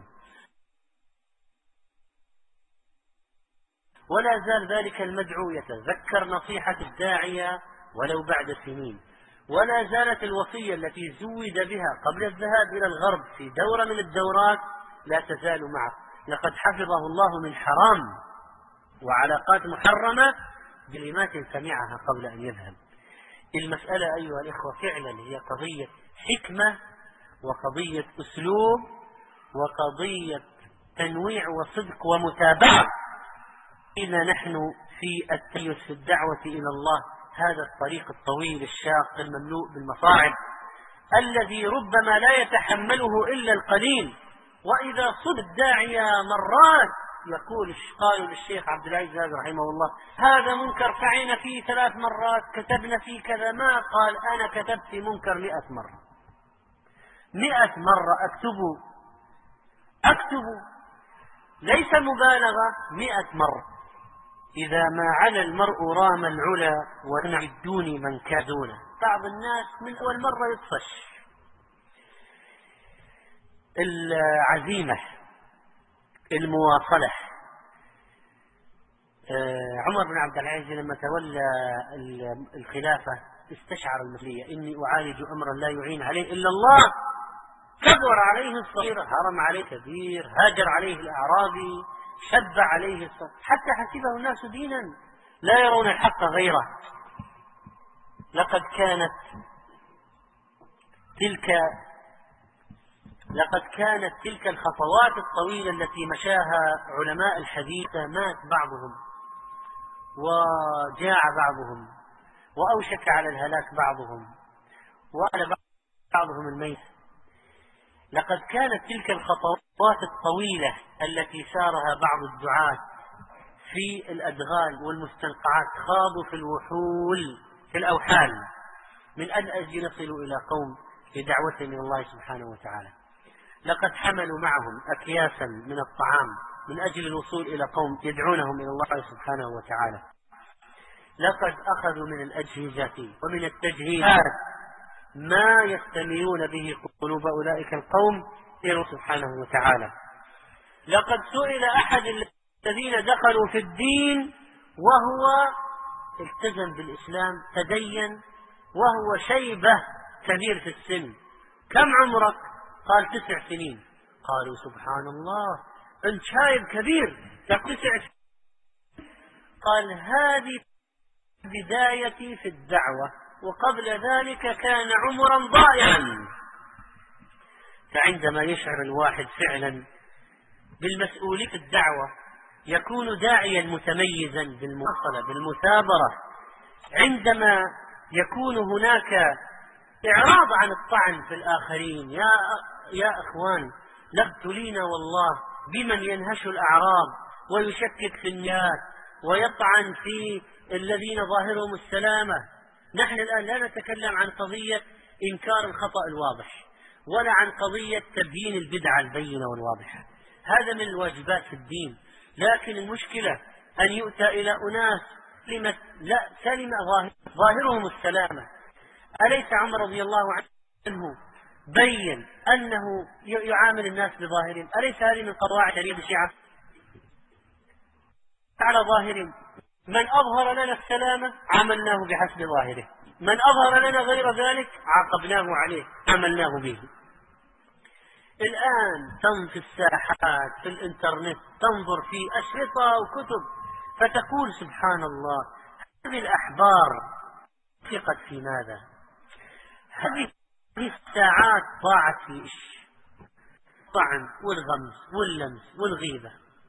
ولا زال ذلك المدعو يتذكر نصيحة الداعية ولو بعد سنين، ولا زالت الوصية التي زود بها قبل الذهاب إلى الغرب في دورة من الدورات لا تزال معه. لقد حفظه الله من حرام وعلاقات محرمة بكلمات سمعها قبل أن يذهب. المسألة أيها الإخوة فعلا هي قضية حكمة وقضية أسلوب وقضية تنويع وصدق ومتابعة. إذا نحن في التميز في الدعوة إلى الله، هذا الطريق الطويل الشاق المملوء بالمصاعب الذي ربما لا يتحمله إلا القليل، وإذا صد الداعية مرات يقول قالوا للشيخ عبد العزيز رحمه الله: هذا منكر سعينا فيه ثلاث مرات، كتبنا فيه كذا، ما قال أنا كتبت في منكر مئة مرة. مئة مرة أكتبه أكتبه ليس مبالغة، مئة مرة. إذا ما على المرء رام العلا ونعدوني من كادونا. بعض الناس من أول مرة يطفش. العزيمة، المواصلة. عمر بن عبد العزيز لما تولى الخلافة استشعر المسؤولية: إني أعالج أمرا لا يعين عليه إلا الله. كبر عليه الصغير، هرم عليه كبير، هاجر عليه الأعرابي، شب عليه الصغير، حتى حسبه الناس دينا لا يرون الحق غيره. لقد كانت تلك لقد كانت تلك الخطوات الطويلة التي مشاها علماء الحديث مات بعضهم وجاع بعضهم وأوشك على الهلاك بعضهم وعلى بعضهم الميت. لقد كانت تلك الخطوات الطويلة التي سارها بعض الدعاة في الأدغال والمستنقعات، خاضوا في الوحول في الأوحال من أجل يصلوا إلى قوم لدعوتهم إلى الله سبحانه وتعالى. لقد حملوا معهم أكياسا من الطعام من أجل الوصول إلى قوم يدعونهم إلى الله سبحانه وتعالى. لقد أخذوا من الأجهزة ومن التجهيزات ما يستميلون به قلوب أولئك القوم إلى الله سبحانه وتعالى. لقد سئل أحد الذين دخلوا في الدين وهو التزم بالإسلام، تدين وهو شيبة كبير في السن: كم عمرك؟ قال: تسع سنين. قالوا: سبحان الله، أنت شايب كبير تسع سنين. قال: هذه بدايتي في الدعوة، وقبل ذلك كان عمرا ضائعا. فعندما يشعر الواحد فعلا بالمسؤولية في الدعوة يكون داعيا متميزا بالمواصلة بالمثابرة. عندما يكون هناك إعراض عن الطعن في الآخرين، يا يا أخوان، لابتلينا والله بمن ينهش الأعراض ويشكك في النيات ويطعن في الذين ظاهرهم السلامة. نحن الآن لا نتكلم عن قضية إنكار الخطأ الواضح ولا عن قضية تبيين البدعة البينة والواضحة، هذا من الواجبات في الدين. لكن المشكلة أن يؤتى إلى أناس سلمت لا سلم ظاهرهم السلامة. أليس عمر رضي الله عنه بين أنه يعامل الناس بظاهرهم؟ أليس هذه من قواعد شريعة الشيعة؟ على ظاهر. من أظهر لنا السلامة عملناه بحسب ظاهره، من أظهر لنا غير ذلك عاقبناه عليه عملناه به. الآن تنفي الساحات في الإنترنت، تنظر في أشرطة وكتب، فتقول سبحان الله، هذه الأحبار ثقت في ماذا؟ هذه الساعات ضاعت في إيش؟ الطعن والغمز واللمس والغيبة.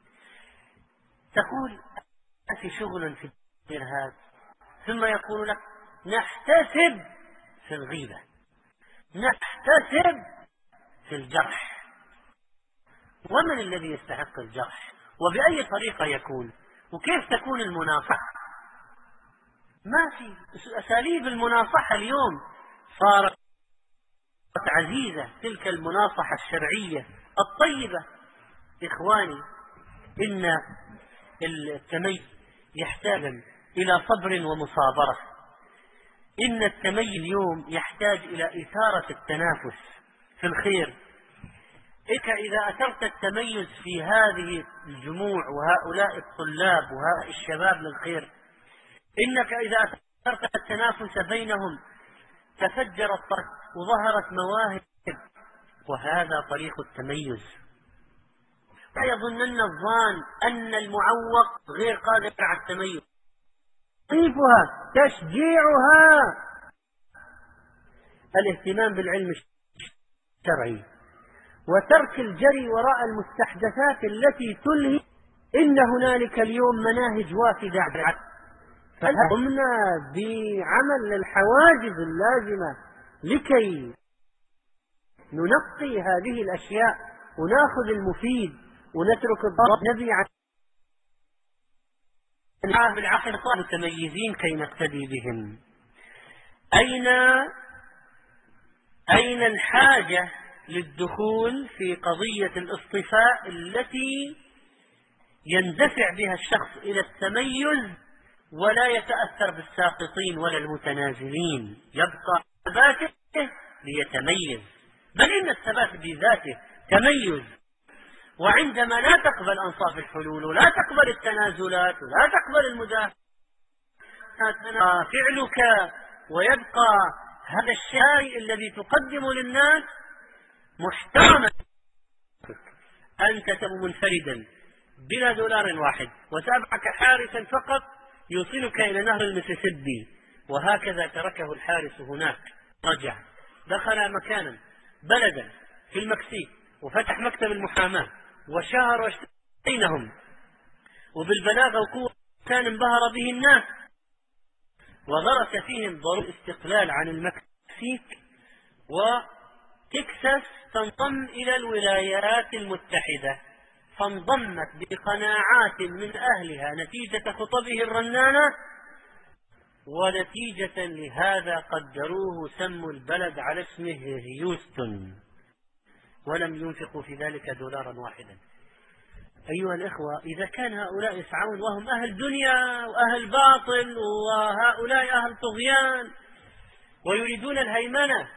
تقول في شغل في الإرهاب، ثم يقول لك نحتسب في الغيبة، نحتسب في الجرح. ومن الذي يستحق الجرح؟ وبأي طريقة يكون؟ وكيف تكون المناصحة؟ ما في أساليب المناصحة اليوم صارت عزيزة، تلك المناصحة الشرعية الطيبة. إخواني، إن التميز يحتاج إلى صبر ومصابرة. إن التميز اليوم يحتاج إلى إثارة التنافس في الخير. إنك إذا أثرت التميز في هذه الجموع وهؤلاء الطلاب وهؤلاء الشباب للخير، إنك إذا أثرت التنافس بينهم تفجر الطرق وظهرت مواهب، وهذا طريق التميز. لا يظنن الظان أن المعوق غير قادر على التميز. تضيفها تشجيعها الاهتمام بالعلم الشرعي وترك الجري وراء المستحدثات التي تلهي. إن هنالك اليوم مناهج وافدة، فقمنا بعمل الحواجز اللازمة لكي ننقي هذه الأشياء ونأخذ المفيد ونترك الضرر. نبي عن بالعقل متميزين كي نقتدي بهم. أين أين الحاجة للدخول في قضية الاصطفاء التي يندفع بها الشخص إلى التميز ولا يتأثر بالساقطين ولا المتنازلين، يبقى ثباته ليتميز، بل إن الثبات بذاته تميز. وعندما لا تقبل أنصاف الحلول ولا تقبل التنازلات ولا تقبل المدافعات، فعلك ويبقى هذا الشيء الذي تقدم للناس محترما. أنت تبقى منفردا بلا دولار واحد وتابعك حارسا فقط يوصلك إلى نهر المسيسيبي، وهكذا تركه الحارس هناك. رجع دخل مكانا بلدا في المكسيك وفتح مكتب المحاماة وشهر بينهم، وبالبلاغة وقوة كان انبهر به الناس، وغرس فيهم ضرورة الاستقلال عن المكسيك، وتكساس تنضم إلى الولايات المتحدة، فانضمت بقناعات من أهلها نتيجة خطبه الرنانة، ونتيجة لهذا قدروه سموا البلد على اسمه هيوستن، ولم ينفقوا في ذلك دولارا واحدا. أيها الإخوة، إذا كان هؤلاء يسعون وهم أهل دنيا وأهل باطل وهؤلاء أهل طغيان ويريدون الهيمنة،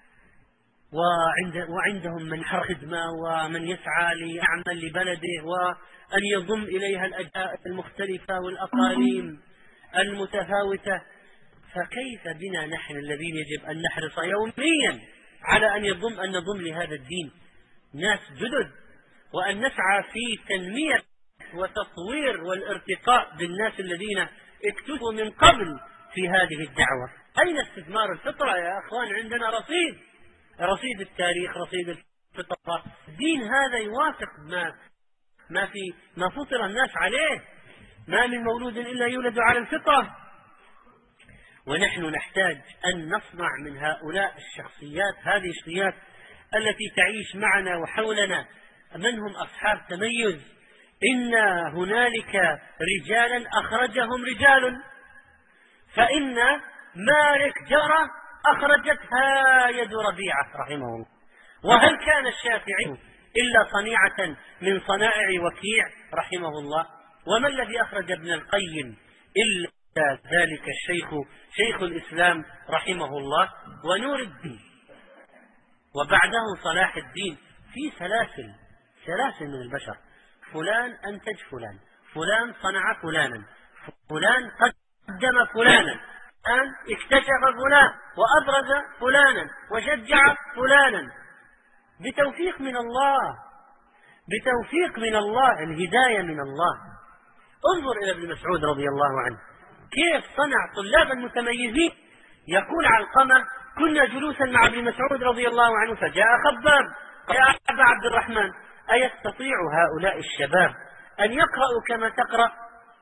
وعند وعندهم من يحرق خدمة ومن يسعى ليعمل لبلده وأن يضم إليها الأجزاء المختلفة والأقاليم المتفاوتة، فكيف بنا نحن الذين يجب أن نحرص يوميا على أن يضم أن نضم لهذا الدين ناس جدد، وأن نسعى في تنمية وتطوير والارتقاء بالناس الذين اكتسبوا من قبل في هذه الدعوة. أين استثمار الفطرة يا أخوان؟ عندنا رصيد، رصيد التاريخ، رصيد الفطرة. الدين هذا يوافق ما ما في ما فطر الناس عليه، ما من مولود إلا يولد على الفطرة. ونحن نحتاج أن نصنع من هؤلاء الشخصيات هذه الشخصيات التي تعيش معنا وحولنا من هم أصحاب تميز. إن هنالك رجالا أخرجهم رجال، فإن مالك جرى أخرجتها يد ربيعة رحمه الله. وهل كان الشافعي إلا صنيعة من صنائع وكيع رحمه الله؟ وما الذي أخرج ابن القيم إلا ذلك الشيخ شيخ الإسلام رحمه الله ونور الدين، وبعده صلاح الدين. في سلاسل سلاسل من البشر، فلان أنتج فلان، فلان صنع فلانا، فلان قدم فلانا، الآن اكتشف فلان وأبرز فلانا وشجع فلانا بتوفيق من الله، بتوفيق من الله، الهداية من الله. انظر إلى ابن مسعود رضي الله عنه كيف صنع طلابا متميزين. يقول علقمة: كنا جلوسا مع ابن مسعود رضي الله عنه فجاء خباب: يا أبا عبد الرحمن، أيستطيع هؤلاء الشباب أن يقرأوا كما تقرأ؟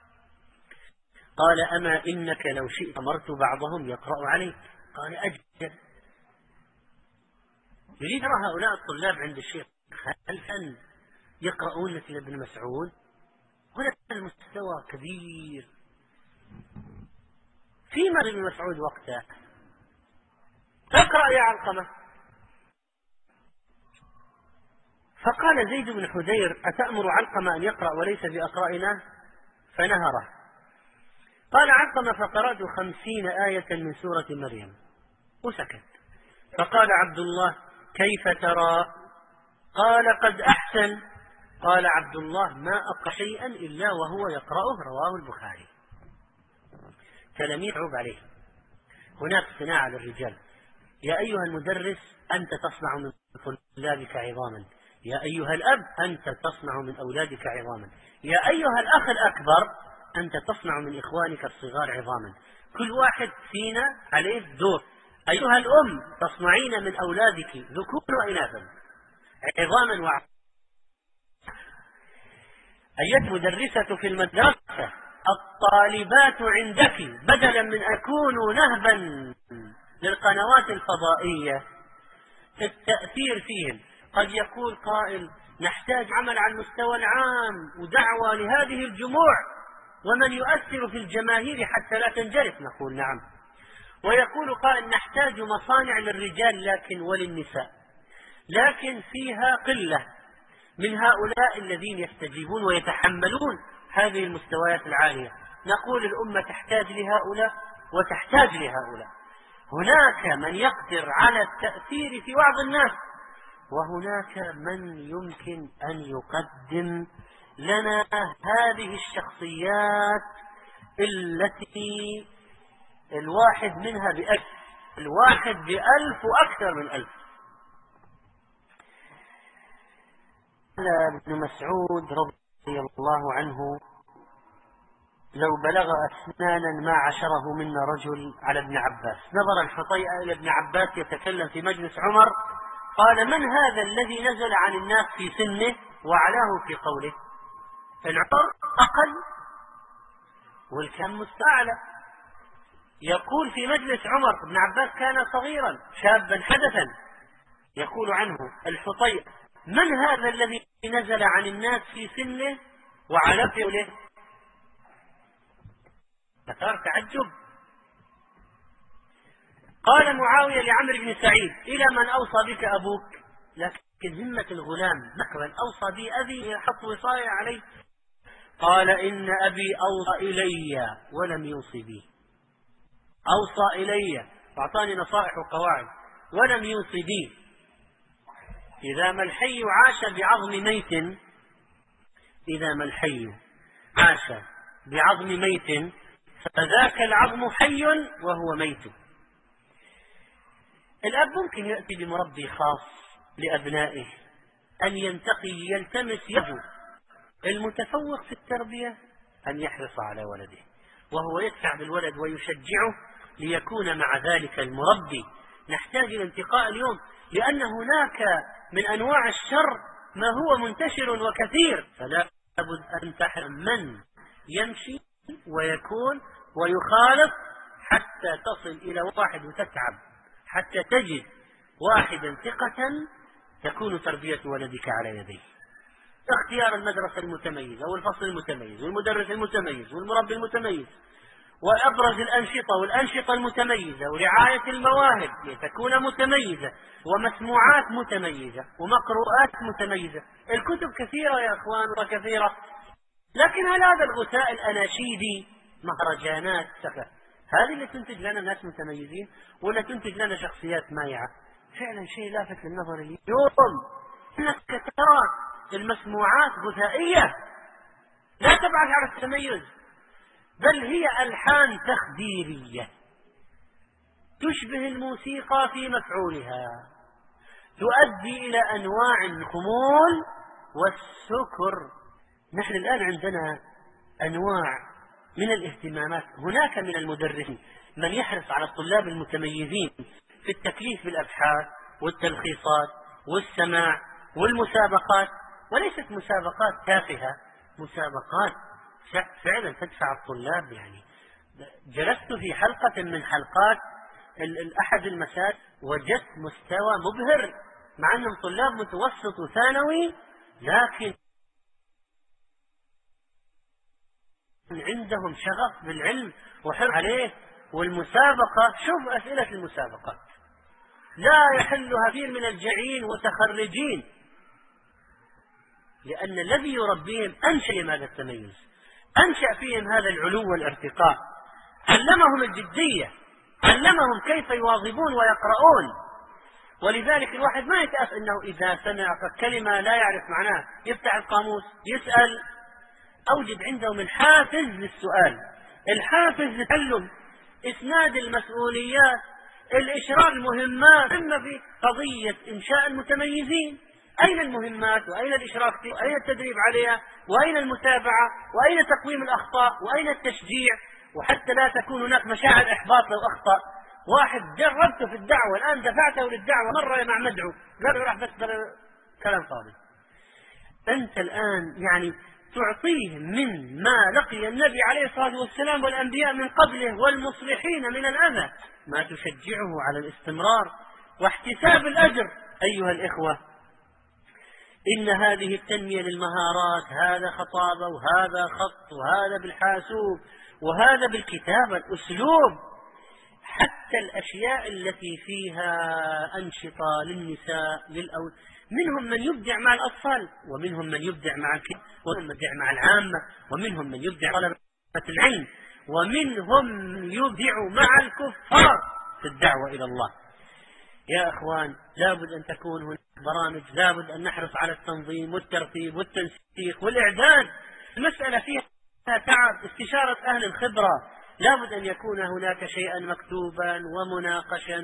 قال: أما إنك لو شئت أمرت بعضهم يقرأ عليك. قال: أجل. يريد يرى هؤلاء الطلاب عند الشيخ هل أن يقرؤون مثل ابن مسعود؟ هنا المستوى كبير. فيما ابن مسعود وقته اقرأ يا علقمة. فقال زيد بن حذير: أتأمر علقمة أن يقرأ وليس بأقرائنا؟ فنهره. قال علقمة: فقرأت خمسين آية من سورة مريم وسكت. فقال عبد الله: كيف ترى؟ قال: قد أحسن. قال عبد الله: ما أقرأ شيئا إلا وهو يقرأه، رواه البخاري. تلاميذ عوب عليه. هناك صناعة للرجال. يا أيها المدرس أنت تصنع من طلابك عظاما، يا أيها الأب أنت تصنع من أولادك عظاما، يا أيها الأخ الأكبر أنت تصنع من إخوانك الصغار عظاما. كل واحد فينا عليه دور. أيها الأم تصنعين من أولادك ذكورا وإناثا عظاما وعظاما. أيها المدرسة في المدرسة الطالبات عندك بدلا من أن يكونوا نهبا للقنوات الفضائية في التأثير فيهم. قد يقول قائل: نحتاج عمل على المستوى العام ودعوة لهذه الجموع ومن يؤثر في الجماهير حتى لا تنجرف. نقول نعم. ويقول قائل: نحتاج مصانع للرجال لكن وللنساء، لكن فيها قلة من هؤلاء الذين يستجيبون ويتحملون هذه المستويات العالية. نقول الأمة تحتاج لهؤلاء وتحتاج لهؤلاء. هناك من يقدر على التأثير في بعض الناس، وهناك من يمكن أن يقدم لنا هذه الشخصيات التي الواحد منها بألف، الواحد بألف وأكثر من ألف. قال ابن مسعود رضي الله عنه: لو بلغ أسنانا ما عشره منا رجل على ابن عباس. نظر الحطيئة إلى ابن عباس يتكلم في مجلس عمر، قال: من هذا الذي نزل عن الناس في سنه وعلاه في قوله؟ العمر أقل والكم مستعلى. يقول في مجلس عمر: ابن عباس كان صغيرا شابا حدثا. يقول عنه الحطيئة: من هذا الذي نزل عن الناس في سنه وعلى في قوله؟ أثار تعجب. قال معاوية لعمرو بن سعيد: إلى من أوصى بك أبوك؟ لكن همة الغلام نكرا: أوصى بي أبي، حط وصاية عليه. قال: إن أبي أوصى إلي ولم يوصي بي. أوصى إلي وأعطاني نصائح وقواعد ولم يوصي بي. إذا ما الحي عاش بعظم ميت، إذا ما الحي عاش بعظم ميت فذاك العظم حي وهو ميت. الأب ممكن يأتي بمربي خاص لأبنائه، أن ينتقي يلتمس يده المتفوق في التربية أن يحرص على ولده، وهو يدفع بالولد ويشجعه ليكون مع ذلك المربي. نحتاج إلى انتقاء اليوم، لأن هناك من أنواع الشر ما هو منتشر وكثير، فلا بد أن تحرم من يمشي ويكون ويخالف حتى تصل إلى واحد وتتعب حتى تجد واحدا ثقة تكون تربية ولدك على يديه. اختيار المدرسة المتميزة والفصل المتميز والمدرس المتميز والمربي المتميز وأبرز الأنشطة والأنشطة المتميزة ورعاية المواهب لتكون متميزة ومسموعات متميزة ومقروءات متميزة. الكتب كثيرة يا أخوان وكثيرة، لكن هل هذا الغثاء الأناشيدي مهرجانات سفة هذه اللي تنتج لنا ناس متميزين ولا تنتج لنا شخصيات مايعة؟ فعلا شيء لافت للنظر اليوم، انك ترى المسموعات غثائية لا تبعث على التميز، بل هي ألحان تخديرية تشبه الموسيقى في مفعولها، تؤدي إلى أنواع الخمول والسكر. نحن الآن عندنا أنواع من الاهتمامات. هناك من المدرسين من يحرص على الطلاب المتميزين في التكليف بالأبحاث والتلخيصات والسماع والمسابقات، وليست مسابقات تافهة، مسابقات فعلا تدفع الطلاب. يعني جلست في حلقة من حلقات أحد المساجد وجدت مستوى مبهر، مع أنهم طلاب متوسط وثانوي، لكن عندهم شغف بالعلم وحرص عليه. والمسابقة، شوف أسئلة المسابقات لا يحلها كثير من الجعين وتخرجين، لأن الذي يربيهم أنشأ لماذا التميز، أنشأ فيهم هذا العلو والارتقاء، علمهم الجدية، علمهم كيف يواظبون ويقرؤون. ولذلك الواحد ما يتأسف أنه إذا سمع كلمة لا يعرف معناها يفتح القاموس يسأل. أوجد عندهم الحافز للسؤال، الحافز للتعلم، إسناد المسؤوليات، الإشراف المهمات. إما في قضية إنشاء المتميزين، أين المهمات وأين الإشراف فيه وأين التدريب عليها وأين المتابعة وأين تقويم الأخطاء وأين التشجيع، وحتى لا تكون هناك مشاعر إحباط لو أخطأ. واحد جربته في الدعوة الآن دفعته للدعوة مرة مع مدعو قالوا راح بس كلام فاضي. أنت الآن يعني تعطيه من ما لقي النبي عليه الصلاة والسلام والأنبياء من قبله والمصلحين من الأذى، ما تشجعه على الاستمرار واحتساب الأجر. أيها الإخوة، إن هذه التنمية للمهارات، هذا خطابة وهذا خط وهذا بالحاسوب وهذا بالكتابة، الأسلوب، حتى الأشياء التي فيها أنشطة للنساء للأولاد. منهم من يبدع مع الأطفال، ومنهم من يبدع مع الكبار، ومنهم من يبدع مع العامة، ومنهم من يبدع طلبة العلم، ومنهم من يبدع مع الكفار في الدعوة إلى الله. يا أخوان، لابد أن تكون هناك برامج، لابد أن نحرص على التنظيم والترتيب والتنسيق والإعداد. المسألة فيها تعب، استشارة أهل الخبرة، لابد أن يكون هناك شيئا مكتوبا ومناقشا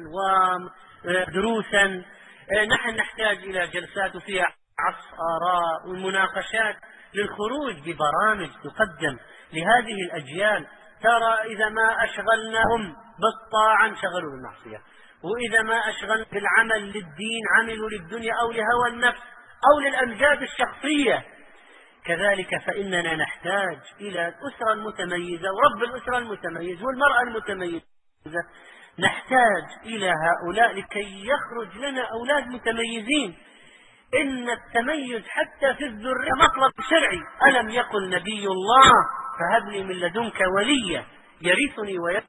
ودروسا. نحن نحتاج إلى جلسات فيها عصف آراء ومناقشات للخروج ببرامج تقدم لهذه الأجيال. ترى إذا ما أشغلناهم بالطاعة انشغلوا بالمعصية، وإذا ما أشغلنا بالعمل للدين عملوا للدنيا أو لهوى النفس أو للأمجاد الشخصية. كذلك فإننا نحتاج إلى الأسرة المتميزة ورب الأسرة المتميز والمرأة المتميزة، نحتاج إلى هؤلاء لكي يخرج لنا أولاد متميزين. إن التميز حتى في الذرية مطلب شرعي. ألم يقل نبي الله فهب لي من لدنك وليا يرثني ويرث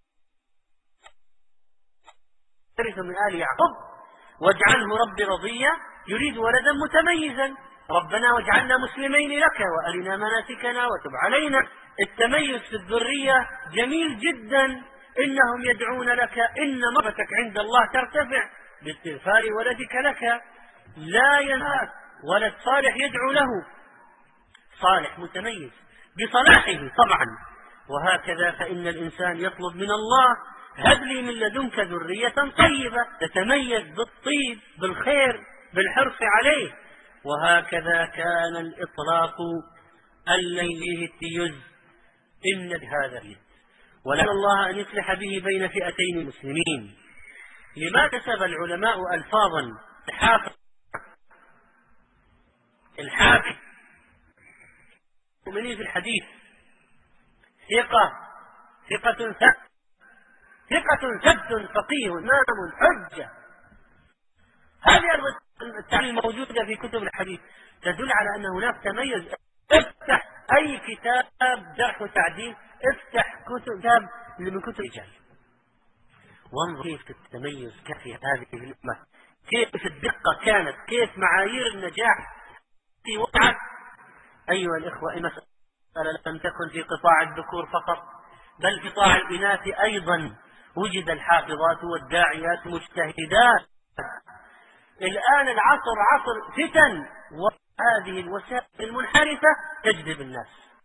من آل يعقوب واجعله ربي رضيا، يريد ولدا متميزا. ربنا واجعلنا مسلمين لك وأرنا مناسكنا وتب علينا. التميز في الذرية جميل جدا. إنهم يدعون لك، إن مرتك عند الله ترتفع باستغفار ولدك لك. لا ينهاك ولد صالح يدعو له، صالح متميز بصلاحه طبعا. وهكذا فإن الإنسان يطلب من الله هب لي من لدنك ذرية طيبة تتميز بالطيب بالخير بالحرص عليه. وهكذا كان الإطلاق الليلي التيز إن بهذا اليد، ولعل الله أن يصلح به بين فئتين المسلمين. لما كسب العلماء ألفاظا الحافظ الحافظ المؤمنين في الحديث ثقة ثقة ثبت ثقة ثبت فقيه إمام حجة. هذه التعليم الموجودة في كتب الحديث تدل على أن هناك تميز. افتح أي كتاب جرح وتعديل، افتح كتاب من كتب الرجال وانظر كيف التميز كان في هذه الأمة، كيف الدقة كانت، كيف معايير النجاح في وقعت. أيها الإخوة، المسألة لم تكن في قطاع الذكور فقط، بل في قطاع الإناث أيضا وجد الحافظات والداعيات المجتهدات. الآن العصر عصر فتن، وهذه الوسائل المنحرفة تجذب الناس.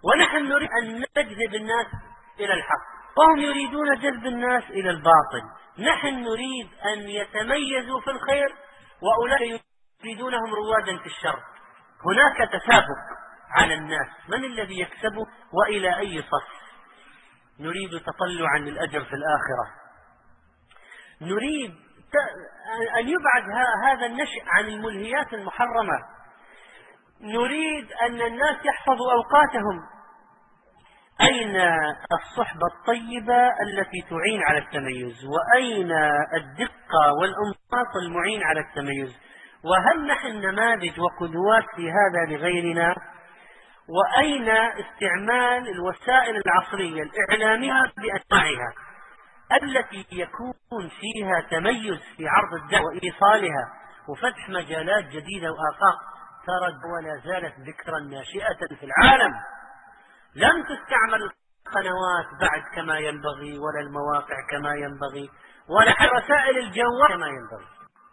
ونحن نريد أن نجذب الناس إلى الحق وهم يريدون جذب الناس إلى الباطل. نحن نريد أن يتميزوا في الخير وأولئك يريدونهم روادا في الشر. هناك تسابق على الناس من الذي يكسب وإلى أي صف. نريد تطلعا للأجر في الآخرة. نريد أن يبعد هذا النشء عن الملهيات المحرمة. نريد أن الناس يحفظوا أوقاتهم. أين الصحبة الطيبة التي تعين على التميز؟ وأين الدقة والإنصاف المعين على التميز؟ وهل نحن نماذج وقدوات في هذا لغيرنا؟ وأين استعمال الوسائل العصرية الإعلامية بأنواعها التي يكون فيها تميز في عرض الدعوة وإيصالها وفتح مجالات جديدة وآفاق ترد ولا زالت ذكرا ناشئة في العالم؟ لم تستعمل القنوات بعد كما ينبغي، ولا المواقع كما ينبغي، ولا رسائل الجوال كما ينبغي.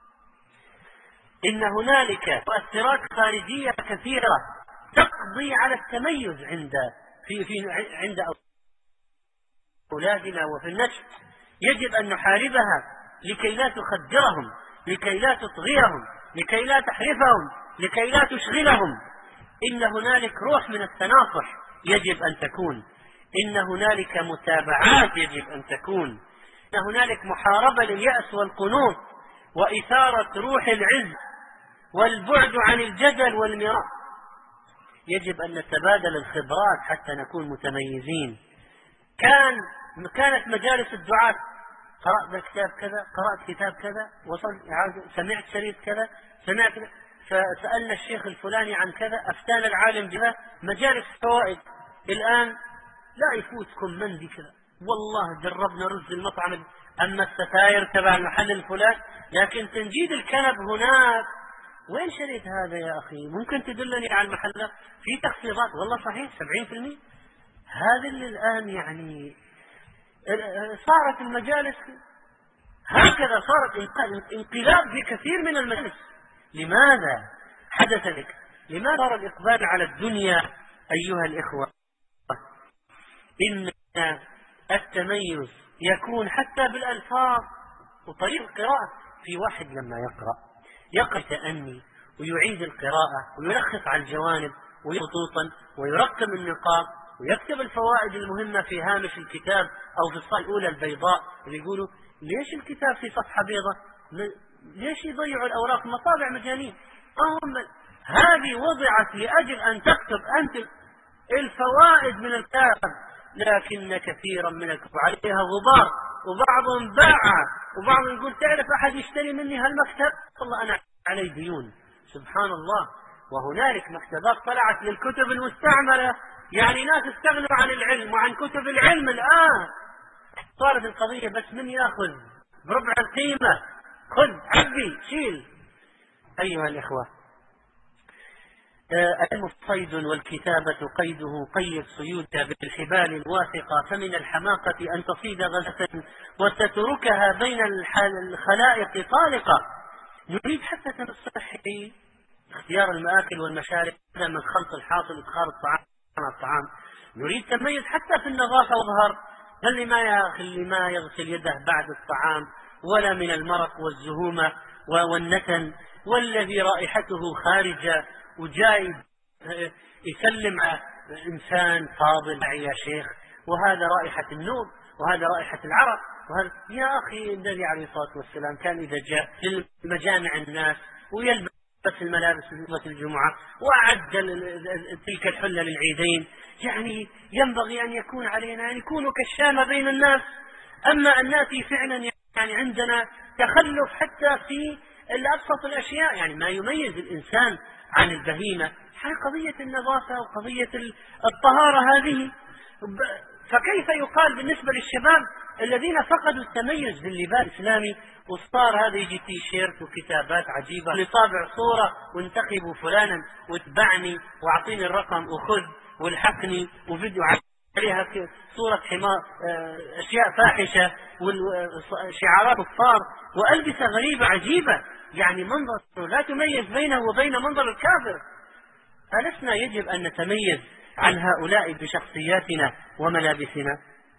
إن هنالك مؤثرات خارجية كثيرة تقضي على التميز عند في في عند أولادنا وفي النشء. يجب أن نحاربها لكي لا تخدرهم، لكي لا تطغيهم، لكي لا تحرفهم، لكي لا تشغلهم. إن هنالك روح من التناصح يجب أن تكون. إن هنالك متابعات يجب أن تكون. إن هنالك محاربة لليأس والقنوط وإثارة روح العز والبعد عن الجدل والمراء. يجب أن نتبادل الخبرات حتى نكون متميزين. كان كانت مجالس الدعاة قرأت كتاب كذا، قرأت كتاب كذا، وصل سمعت شريط كذا، سمعت كذا، فسألنا الشيخ الفلاني عن كذا، أفتانا العالم بها. مجالس فوائد. الآن لا يفوتكم مندي كذا، والله جربنا رز المطعم، أما الستاير تبع المحل الفلان، لكن تنجيد الكنب هناك. وين شريت هذا يا أخي؟ ممكن تدلني على المحلات في تخفيضات؟ والله صحيح سبعين في المئة. هذا اللي الآن يعني صارت المجالس هكذا، صارت انقلاب في كثير من المجالس. لماذا حدث ذلك؟ لماذا صار الإقبال على الدنيا أيها الإخوة؟ إن التميز يكون حتى بالألفاظ وطريقة القراءة. في واحد لما يقرأ يقرأ تأني ويعيد القراءة ويلخص على الجوانب ويخطوطا ويرقم النقاط ويكتب الفوائد المهمة في هامش الكتاب أو في الصفحة الأولى البيضاء. ويقولوا ليش الكتاب في صفحة بيضاء؟ ليش يضيعوا الأوراق؟ مطابع مجانين. أهم هذه وضعت لأجل أن تكتب أنت الفوائد من الكتاب، لكن كثيرا من الكتب عليها غبار، وبعضهم باع، وبعضهم يقول تعرف أحد يشتري مني هالمكتب؟ والله أنا علي ديون. سبحان الله. وهنالك مكتبات طلعت للكتب المستعملة، يعني ناس استغنوا عن العلم وعن كتب العلم. الآن صارت القضية بس من يأخذ بربع القيمة، خذ عبي شيل. أيها الإخوة، العلم صيد والكتابة قيده، قيد صيودك بالحبال الواثقة، فمن الحماقة أن تصيد غزة وتتركها بين الخلائق طالقة. نريد حتى تنصحي اختيار المآكل والمشارب من خلط الحاصل إدخال الطعام على الطعام. نريد تميز حتى في النظافة والظهر، اللي ما يأخذ اللي ما يغسل يده بعد الطعام، ولا من المرق والزهومة والنتن، والذي رائحته خارجة وجاي يسلم على إنسان فاضل يا شيخ، وهذا رائحة النوم وهذا رائحة العرق. وهذا يا أخي النبي عليه الصلاة والسلام كان إذا جاء لمجامع الناس ويلبس الملابس لخطبة الجمعة وأعد تلك الحلة للعيدين، يعني ينبغي أن يكون علينا أن يكونوا كالشامة بين الناس. أما الناس فعلا يعني عندنا تخلف حتى في الأبسط الأشياء، يعني ما يميز الإنسان عن البهيمة، هي قضية النظافة وقضية الطهارة هذه. فكيف يقال بالنسبة للشباب الذين فقدوا التميز باللباس الإسلامي، وصار هذا يجي تي شيرت وكتابات عجيبة لطابع صورة وانتخبوا فلانا واتبعني واعطيني الرقم وخذ والحقني، وفيديو عليها صورة حمار، أشياء فاحشة وشعارات كفار وألبسة غريبة عجيبة، يعني منظر لا تميز بينه وبين منظر الكافر. ألسنا يجب أن نتميز عن هؤلاء بشخصياتنا وملابسنا؟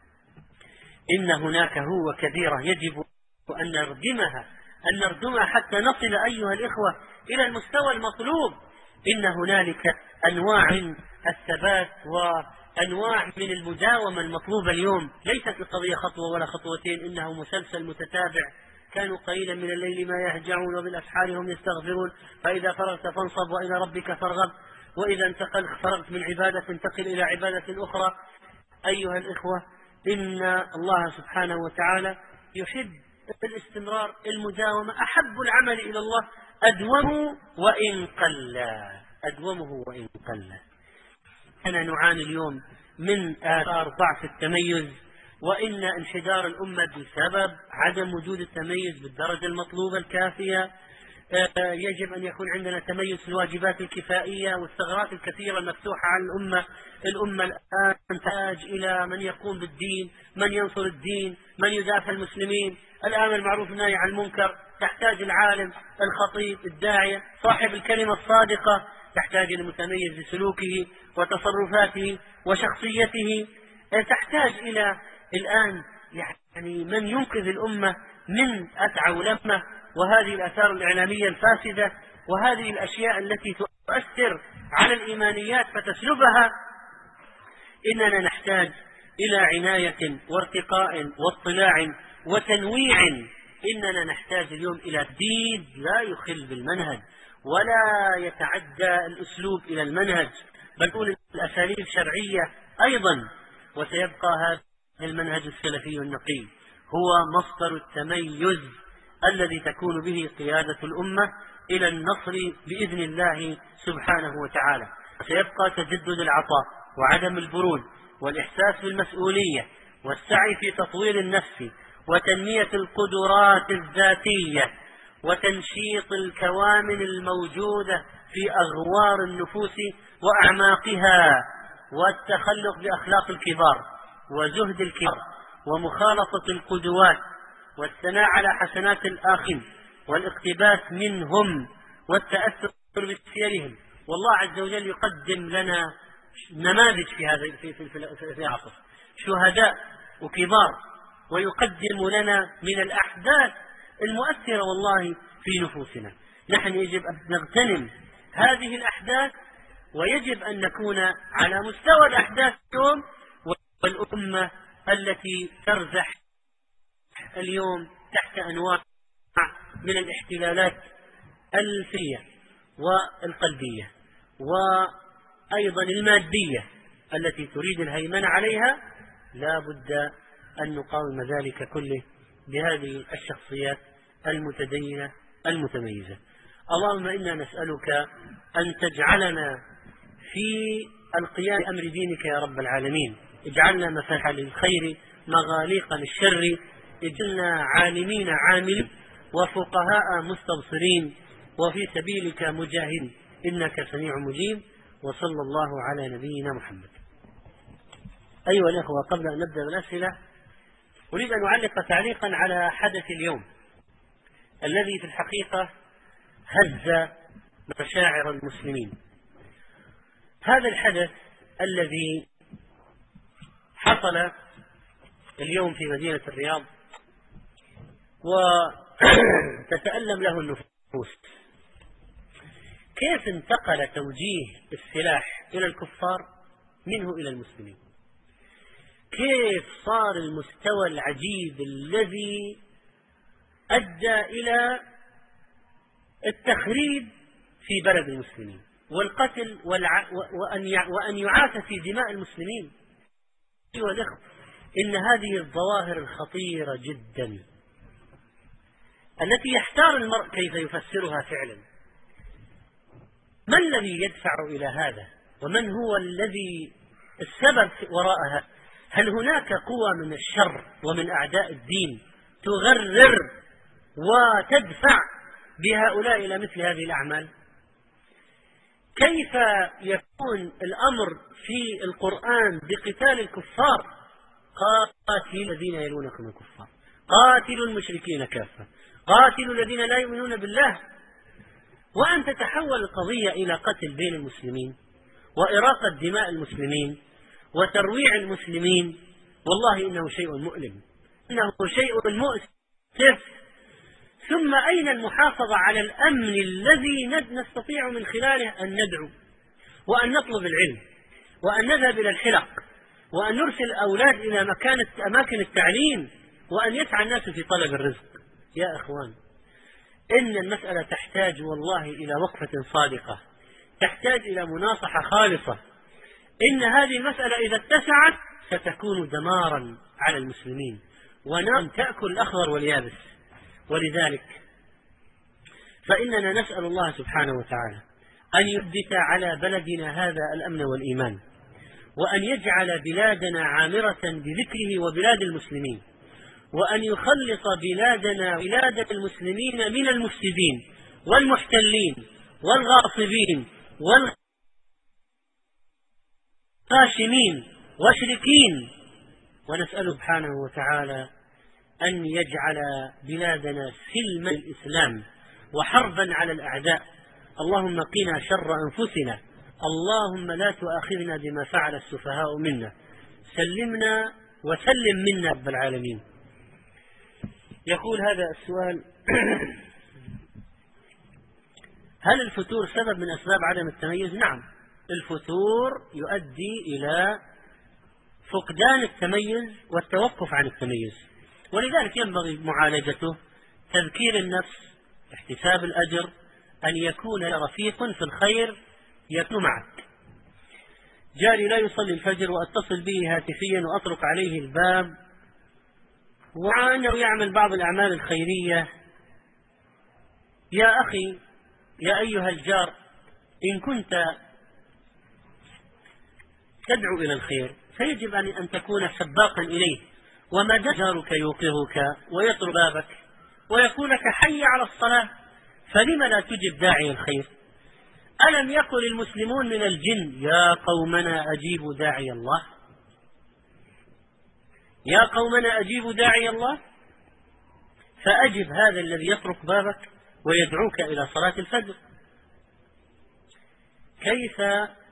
إن هناك هو كبيرة يجب أن نردمها أن نردمها حتى نصل أيها الإخوة إلى المستوى المطلوب. إن هنالك أنواع الثبات وأنواع من المداومة المطلوبة اليوم. ليست القضية خطوة ولا خطوتين، إنه مسلسل متتابع. كانوا قليلا من الليل ما يهجعون وبالأسحار هم يستغفرون، فإذا فرغت فانصب وإلى ربك فارغب، وإذا انتقل فرغت من عبادة انتقل إلى عبادة أخرى. أيها الإخوة، إن الله سبحانه وتعالى يحب الاستمرار، المداومة. أحب العمل إلى الله أدومه وإن قل، أدومه وإن قل. أنا نعاني اليوم من آثار ضعف التميز، وإن انحدار الأمة بسبب عدم وجود التميز بالدرجة المطلوبة الكافية. يجب أن يكون عندنا تميز في الواجبات الكفائية والثغرات الكثيرة المفتوحة على الأمة. الأمة الآن تحتاج إلى من يقوم بالدين، من ينصر الدين، من يدافع المسلمين. الآن المعروف والنهي عن المنكر تحتاج العالم، الخطيب، الداعية، صاحب الكلمة الصادقة، تحتاج المتميز بسلوكه وتصرفاته وشخصيته. تحتاج إلى الآن يعني من ينقذ الأمة من أتعولمة وهذه الآثار الإعلامية الفاسدة وهذه الأشياء التي تؤثر على الإيمانيات فتسلبها. إننا نحتاج إلى عناية وارتقاء واطلاع وتنويع. إننا نحتاج اليوم إلى دين لا يخل بالمنهج ولا يتعدى الأسلوب إلى المنهج، بل تكون الأساليب شرعية أيضا. وسيبقى هذا المنهج السلفي النقي هو مصدر التميز الذي تكون به قيادة الأمة إلى النصر بإذن الله سبحانه وتعالى. سيبقى تجدد العطاء وعدم البرود والإحساس بالمسؤولية والسعي في تطوير النفس وتنمية القدرات الذاتية وتنشيط الكوامن الموجودة في أغوار النفوس وأعماقها، والتخلق بأخلاق الكبار وزهد الكبار ومخالطة القدوات والثناء على حسنات الآخرين والاقتباس منهم والتأثر بسيرهم. والله عز وجل يقدم لنا نماذج في هذا في في في, في عصر شهداء وكبار، ويقدم لنا من الأحداث المؤثرة والله في نفوسنا. نحن يجب أن نغتنم هذه الأحداث، ويجب أن نكون على مستوى الأحداث اليوم والأمة التي ترزح اليوم تحت أنواع من الاحتلالات الفكرية والقلبية وأيضا المادية التي تريد الهيمنة عليها. لا بد أن نقاوم ذلك كله بهذه الشخصيات المتدينة المتميزة. اللهم إنا نسألك أن تجعلنا في القيام بأمر دينك يا رب العالمين. اجعلنا مفاتيح للخير مغاليق للشر، اجعلنا عالمين عاملين وفقهاء مستبصرين وفي سبيلك مجاهدين، إنك سميع مجيب. وصلى الله على نبينا محمد. أيها الأخوة، قبل أن نبدأ بالأسئلة أريد أن أعلق تعليقا على حدث اليوم الذي في الحقيقة هز مشاعر المسلمين. هذا الحدث الذي حصل اليوم في مدينة الرياض وتتألم له النفوس، كيف انتقل توجيه السلاح إلى الكفار منه إلى المسلمين، كيف صار المستوى العجيب الذي أدى إلى التخريب في بلد المسلمين والقتل والع... وأن ي... وأن يعاث في دماء المسلمين. أيها الأخوة، إن هذه الظواهر الخطيرة جدا التي يحتار المرء كيف يفسرها فعلا. ما الذي يدفع إلى هذا؟ ومن هو الذي السبب وراءها؟ هل هناك قوى من الشر ومن أعداء الدين تغرر وتدفع بهؤلاء إلى مثل هذه الأعمال؟ كيف يكون الأمر في القرآن بقتال الكفار؟ قاتلوا الذين يلونكم الكفار، قاتلوا المشركين كافة، قاتلوا الذين لا يؤمنون بالله، وأن تتحول القضية إلى قتل بين المسلمين وإراقة دماء المسلمين وترويع المسلمين، والله إنه شيء مؤلم، إنه شيء مؤسف. ثم أين المحافظة على الأمن الذي نستطيع من خلاله أن ندعو وأن نطلب العلم وأن نذهب إلى الحلق وأن نرسل الأولاد إلى أماكن التعليم وأن يسعى الناس في طلب الرزق؟ يا إخوان، إن المسألة تحتاج والله إلى وقفة صادقة، تحتاج إلى مناصحة خالصة. إن هذه المسألة إذا اتسعت ستكون دمارا على المسلمين ونار تأكل الأخضر واليابس. ولذلك فإننا نسأل الله سبحانه وتعالى أن يثبت على بلدنا هذا الأمن والإيمان، وأن يجعل بلادنا عامرة بذكره وبلاد المسلمين، وأن يخلص بلادنا بلاد المسلمين من المفسدين والمحتلين والغاصبين والغاشمين والمشركين. ونسأل سبحانه وتعالى أن يجعل بلادنا سلما الإسلام وحربا على الأعداء. اللهم قنا شر أنفسنا، اللهم لا تؤاخذنا بما فعل السفهاء منا، سلمنا وسلم منا رب العالمين. يقول هذا السؤال: هل الفتور سبب من أسباب عدم التميز؟ نعم، الفتور يؤدي إلى فقدان التميز والتوقف عن التميز، ولذلك ينبغي معالجته، تذكير النفس، احتساب الأجر، أن يكون رفيق في الخير يكون معك. جاري لا يصلي الفجر وأتصل به هاتفيا وأطرق عليه الباب ومع أنه يعمل بعض الأعمال الخيرية. يا أخي، يا أيها الجار، إن كنت تدعو إلى الخير فيجب أن تكون سباقا إليه، وما دام جارك يوقظك ويطرق بابك ويقول لك حي على الصلاة فلم لا تجب داعي الخير؟ ألم يقل المسلمون من الجن: يا قومنا أجيبوا داعي الله، يا قومنا أجيبوا داعي الله؟ فأجب هذا الذي يطرق بابك ويدعوك إلى صلاة الفجر. كيف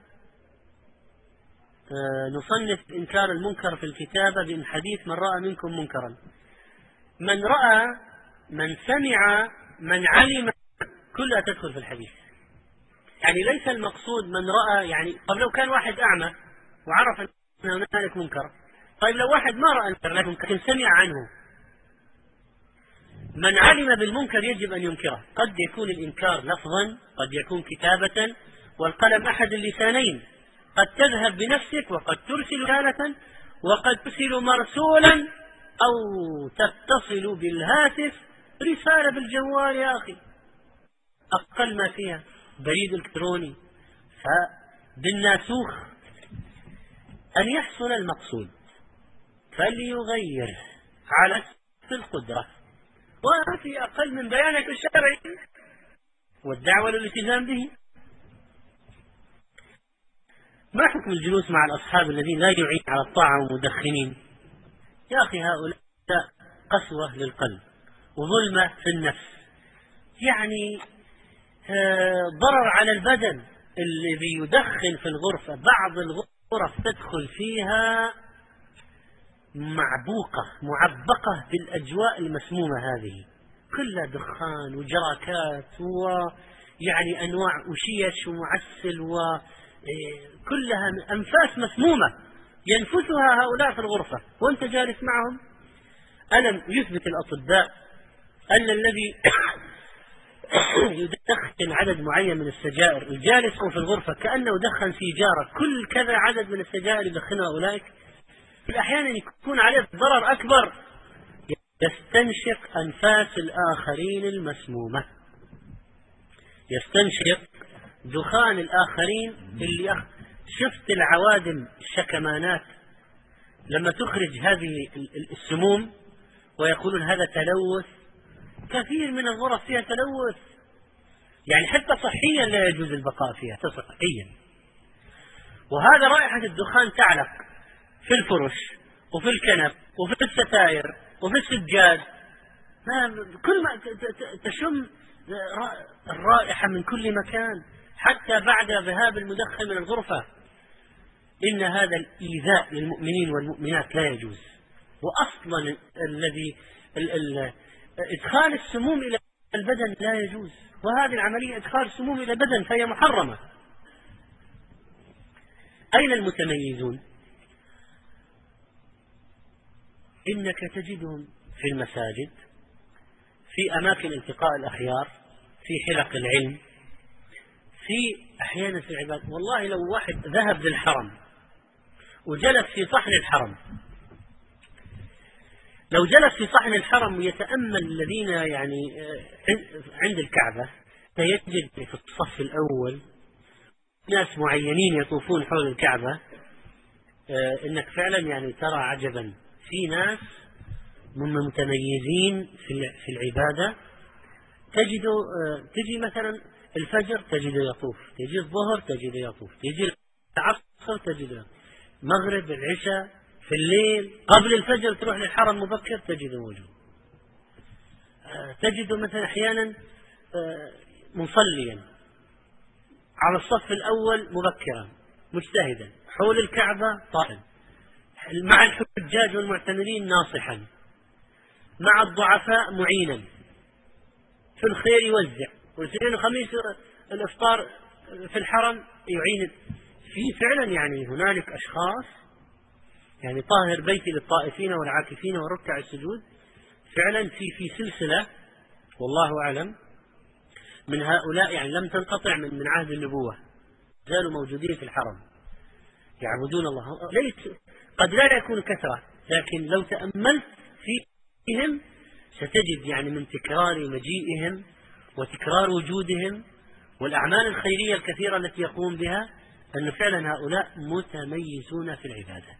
نصنف إنكار المنكر في الكتابة بإن حديث من رأى منكم منكرا؟ من رأى، من سمع، من علم، كلها تدخل في الحديث. يعني ليس المقصود من رأى، يعني طب لو كان واحد أعمى وعرف أن هنالك منكر، طيب لو واحد ما رأى المنكر لكن سمع عنه، من علم بالمنكر يجب أن ينكره. قد يكون الإنكار لفظا، قد يكون كتابة، والقلم أحد اللسانين، قد تذهب بنفسك وقد ترسل رسالة وقد ترسل مرسولا أو تتصل بالهاتف رسالة بالجوال. يا أخي أقل ما فيها بريد إلكتروني. فبالناسوخ أن يحصل المقصود فليغير على أساس القدرة، وفي أقل من بيانك الشرعي والدعوة للالتزام به. ما حكم الجلوس مع الأصحاب الذين لا يعين على الطاعة ومدخنين؟ يا أخي هؤلاء قسوة للقلب وظلمة في النفس، يعني ضرر على البدن. الذي يدخن في الغرفة، بعض الغرف تدخل فيها معبوقة معبقة بالأجواء المسمومة هذه، كلها دخان وجراكات ويعني أنواع وشيش ومعسل وكلها أنفاس مسمومة ينفثها هؤلاء في الغرفة وأنت جالس معهم. ألم يثبت الأطباء أن الذي يدخن عدد معين من السجائر الجالس في الغرفة كأنه دخن سيجارة، كل كذا عدد من السجائر يدخنها أولئك، أحيانا يكون عليه ضرر أكبر، يستنشق أنفاس الآخرين المسمومة، يستنشق دخان الآخرين اللي أخ... شفت العوادم الشكمانات لما تخرج هذه السموم ويقولون هذا تلوث. كثير من الغرف فيها تلوث، يعني حتى صحيا لا يجوز البقاء فيها، حتى صحيا. وهذا رائحة الدخان تعلق في الفرش وفي الكنب وفي الستائر وفي السجاد، كل ما تشم الرائحة من كل مكان. حتى بعد ذهاب المدخن من الغرفة، إن هذا الإيذاء للمؤمنين والمؤمنات لا يجوز. وأصلا الذي إدخال السموم إلى البدن لا يجوز، وهذه العملية إدخال السموم إلى البدن فهي محرمة. أين المتميزون؟ إنك تجدهم في المساجد، في أماكن التقاء الأخيار، في حلق العلم، في أحيانا في العبادة. والله لو واحد ذهب للحرم وجلس في صحن الحرم، لو جلس في صحن الحرم ويتأمل الذين يعني عند الكعبة، سيجد في الصف الأول ناس معينين يطوفون حول الكعبة، إنك فعلا يعني ترى عجبا. في ناس من متميزين في العبادة، تجد تجي مثلا الفجر تجده يطوف، تجي الظهر تجده يطوف، تجي العصر تجده، مغرب العشاء في الليل قبل الفجر تروح للحرم مبكر تجده موجود. تجده مثلا أحيانا مصليا على الصف الأول مبكرا مجتهدا حول الكعبة طائفا، مع الحجاج والمعتمرين ناصحا، مع الضعفاء معينا، في الخير يوزع، والاثنين وخميس الإفطار في الحرم يعين. في فعلا يعني هنالك أشخاص يعني طاهر بيتي للطائفين والعاكفين وركع السجود، فعلا في في سلسلة والله أعلم من هؤلاء يعني لم تنقطع من من عهد النبوة، زالوا موجودين في الحرم يعبدون الله. ليس قد لا يكون كثرة، لكن لو تأملت فيهم ستجد يعني من تكرار مجيئهم وتكرار وجودهم والأعمال الخيرية الكثيرة التي يقوم بها أن فعلا هؤلاء متميزون في العبادة.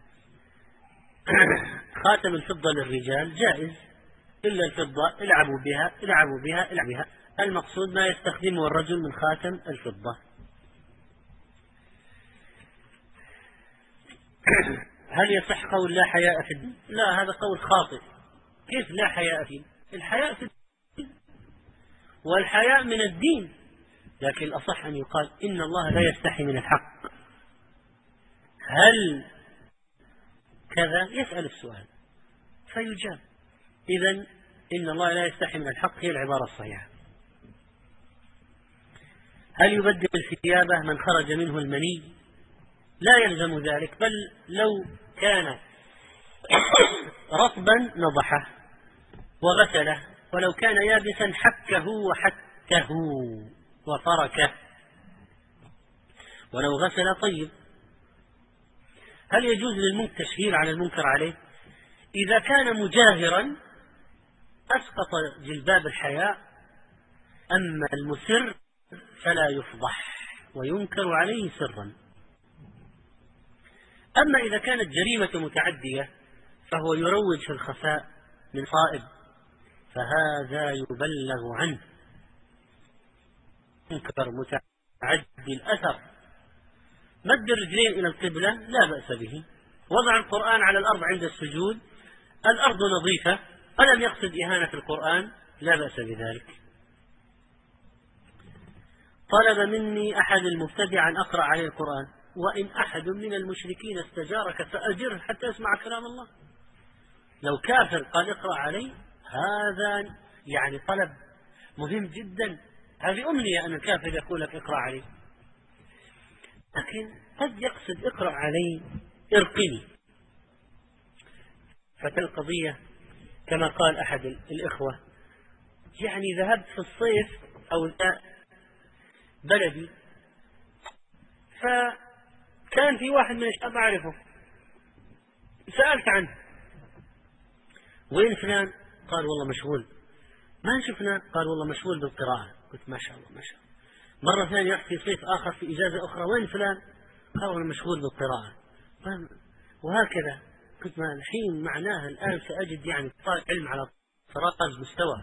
خاتم الفضة للرجال جائز، إلا الفضة العبوا بها العبوا بها العبوا بها، المقصود ما يستخدمه الرجل من خاتم الفضة. هل يصح قول لا حياء في الدين؟ لا، هذا قول خاطئ. كيف لا حياء فيه؟ الحياء في الدين والحياء من الدين، لكن الأصح أن يقال إن الله لا يستحي من الحق. هل كذا؟ يسأل السؤال فيجاب. إذن إن الله لا يستحي من الحق هي العبارة الصحيحة. هل يبدل ثيابه من خرج منه المني؟ لا يلزم ذلك، بل لو كان رطبا نضحه وغسله، ولو كان يابسا حكه وحته وفركه، ولو غسل طيب. هل يجوز للمنكر تشهير على المنكر عليه؟ إذا كان مجاهرا أسقط جلباب الحياء، أما المسر فلا يفضح وينكر عليه سرا. أما إذا كانت جريمة متعدية فهو يروج في الخفاء من صائب، فهذا يبلغ عنه. منكر متعدي الأثر، مد الرجلين إلى القبلة لا بأس به، وضع القرآن على الأرض عند السجود، الأرض نظيفة، ألم يقصد إهانة القرآن؟ لا بأس بذلك. طلب مني أحد المبتدع أن أقرأ عليه القرآن، وإن أحد من المشركين استجارك فأجره حتى يسمع كلام الله. لو كافر قال اقرأ علي، هذا يعني طلب مهم جدا. هذه أمنية أن الكافر يقول لك اقرأ علي، لكن قد يقصد اقرأ علي ارقني. فتلقضية كما قال أحد الإخوة، يعني ذهبت في الصيف أو بلدي، فكان في واحد من الشباب أعرفه، سألت عنه وين فلان؟ قال والله مشغول. ما شفنا؟ قال والله مشغول بالقراءة. قلت ما شاء الله ما شاء الله. مرة ثانية رحت في صيف آخر في إجازة أخرى، وين فلان؟ قال والله مشغول بالقراءة. وهكذا. قلت ما الحين معناها الآن سأجد يعني طالب علم على طراز مستوى.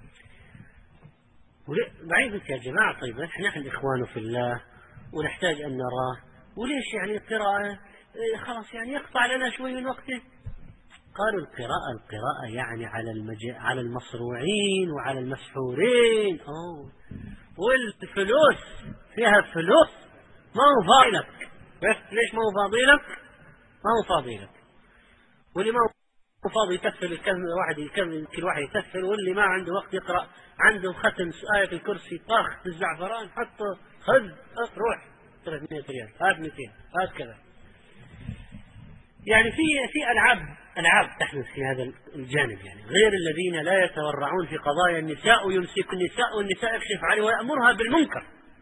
بعدين قلت يا جماعة طيب نحن الإخوان في الله ونحتاج أن نراه، وليش يعني القراءة خلاص يعني يقطع لنا شوي من وقته؟ قالوا القراءة القراءة يعني على المج... على المصروعين وعلى المسحورين. أوه. والفلوس فيها فلوس، ما هو فاضي لك. ليش ما هو فاضي لك؟ ما هو فاضي لك. واللي ما هو فاضي يكفل يكمل واحد يكمل كل واحد يكفل، واللي ما عنده وقت يقرأ عنده ختم آية الكرسي طاخ الزعفران حطه خذ روح ثلاثمائة ريال هات مئتين هات كذا. يعني في في ألعاب ألعاب تحدث في هذا الجانب، يعني غير الذين لا يتورعون في قضايا النساء ويمسك النساء والنساء يكشف عليه ويأمرها بالمنكر.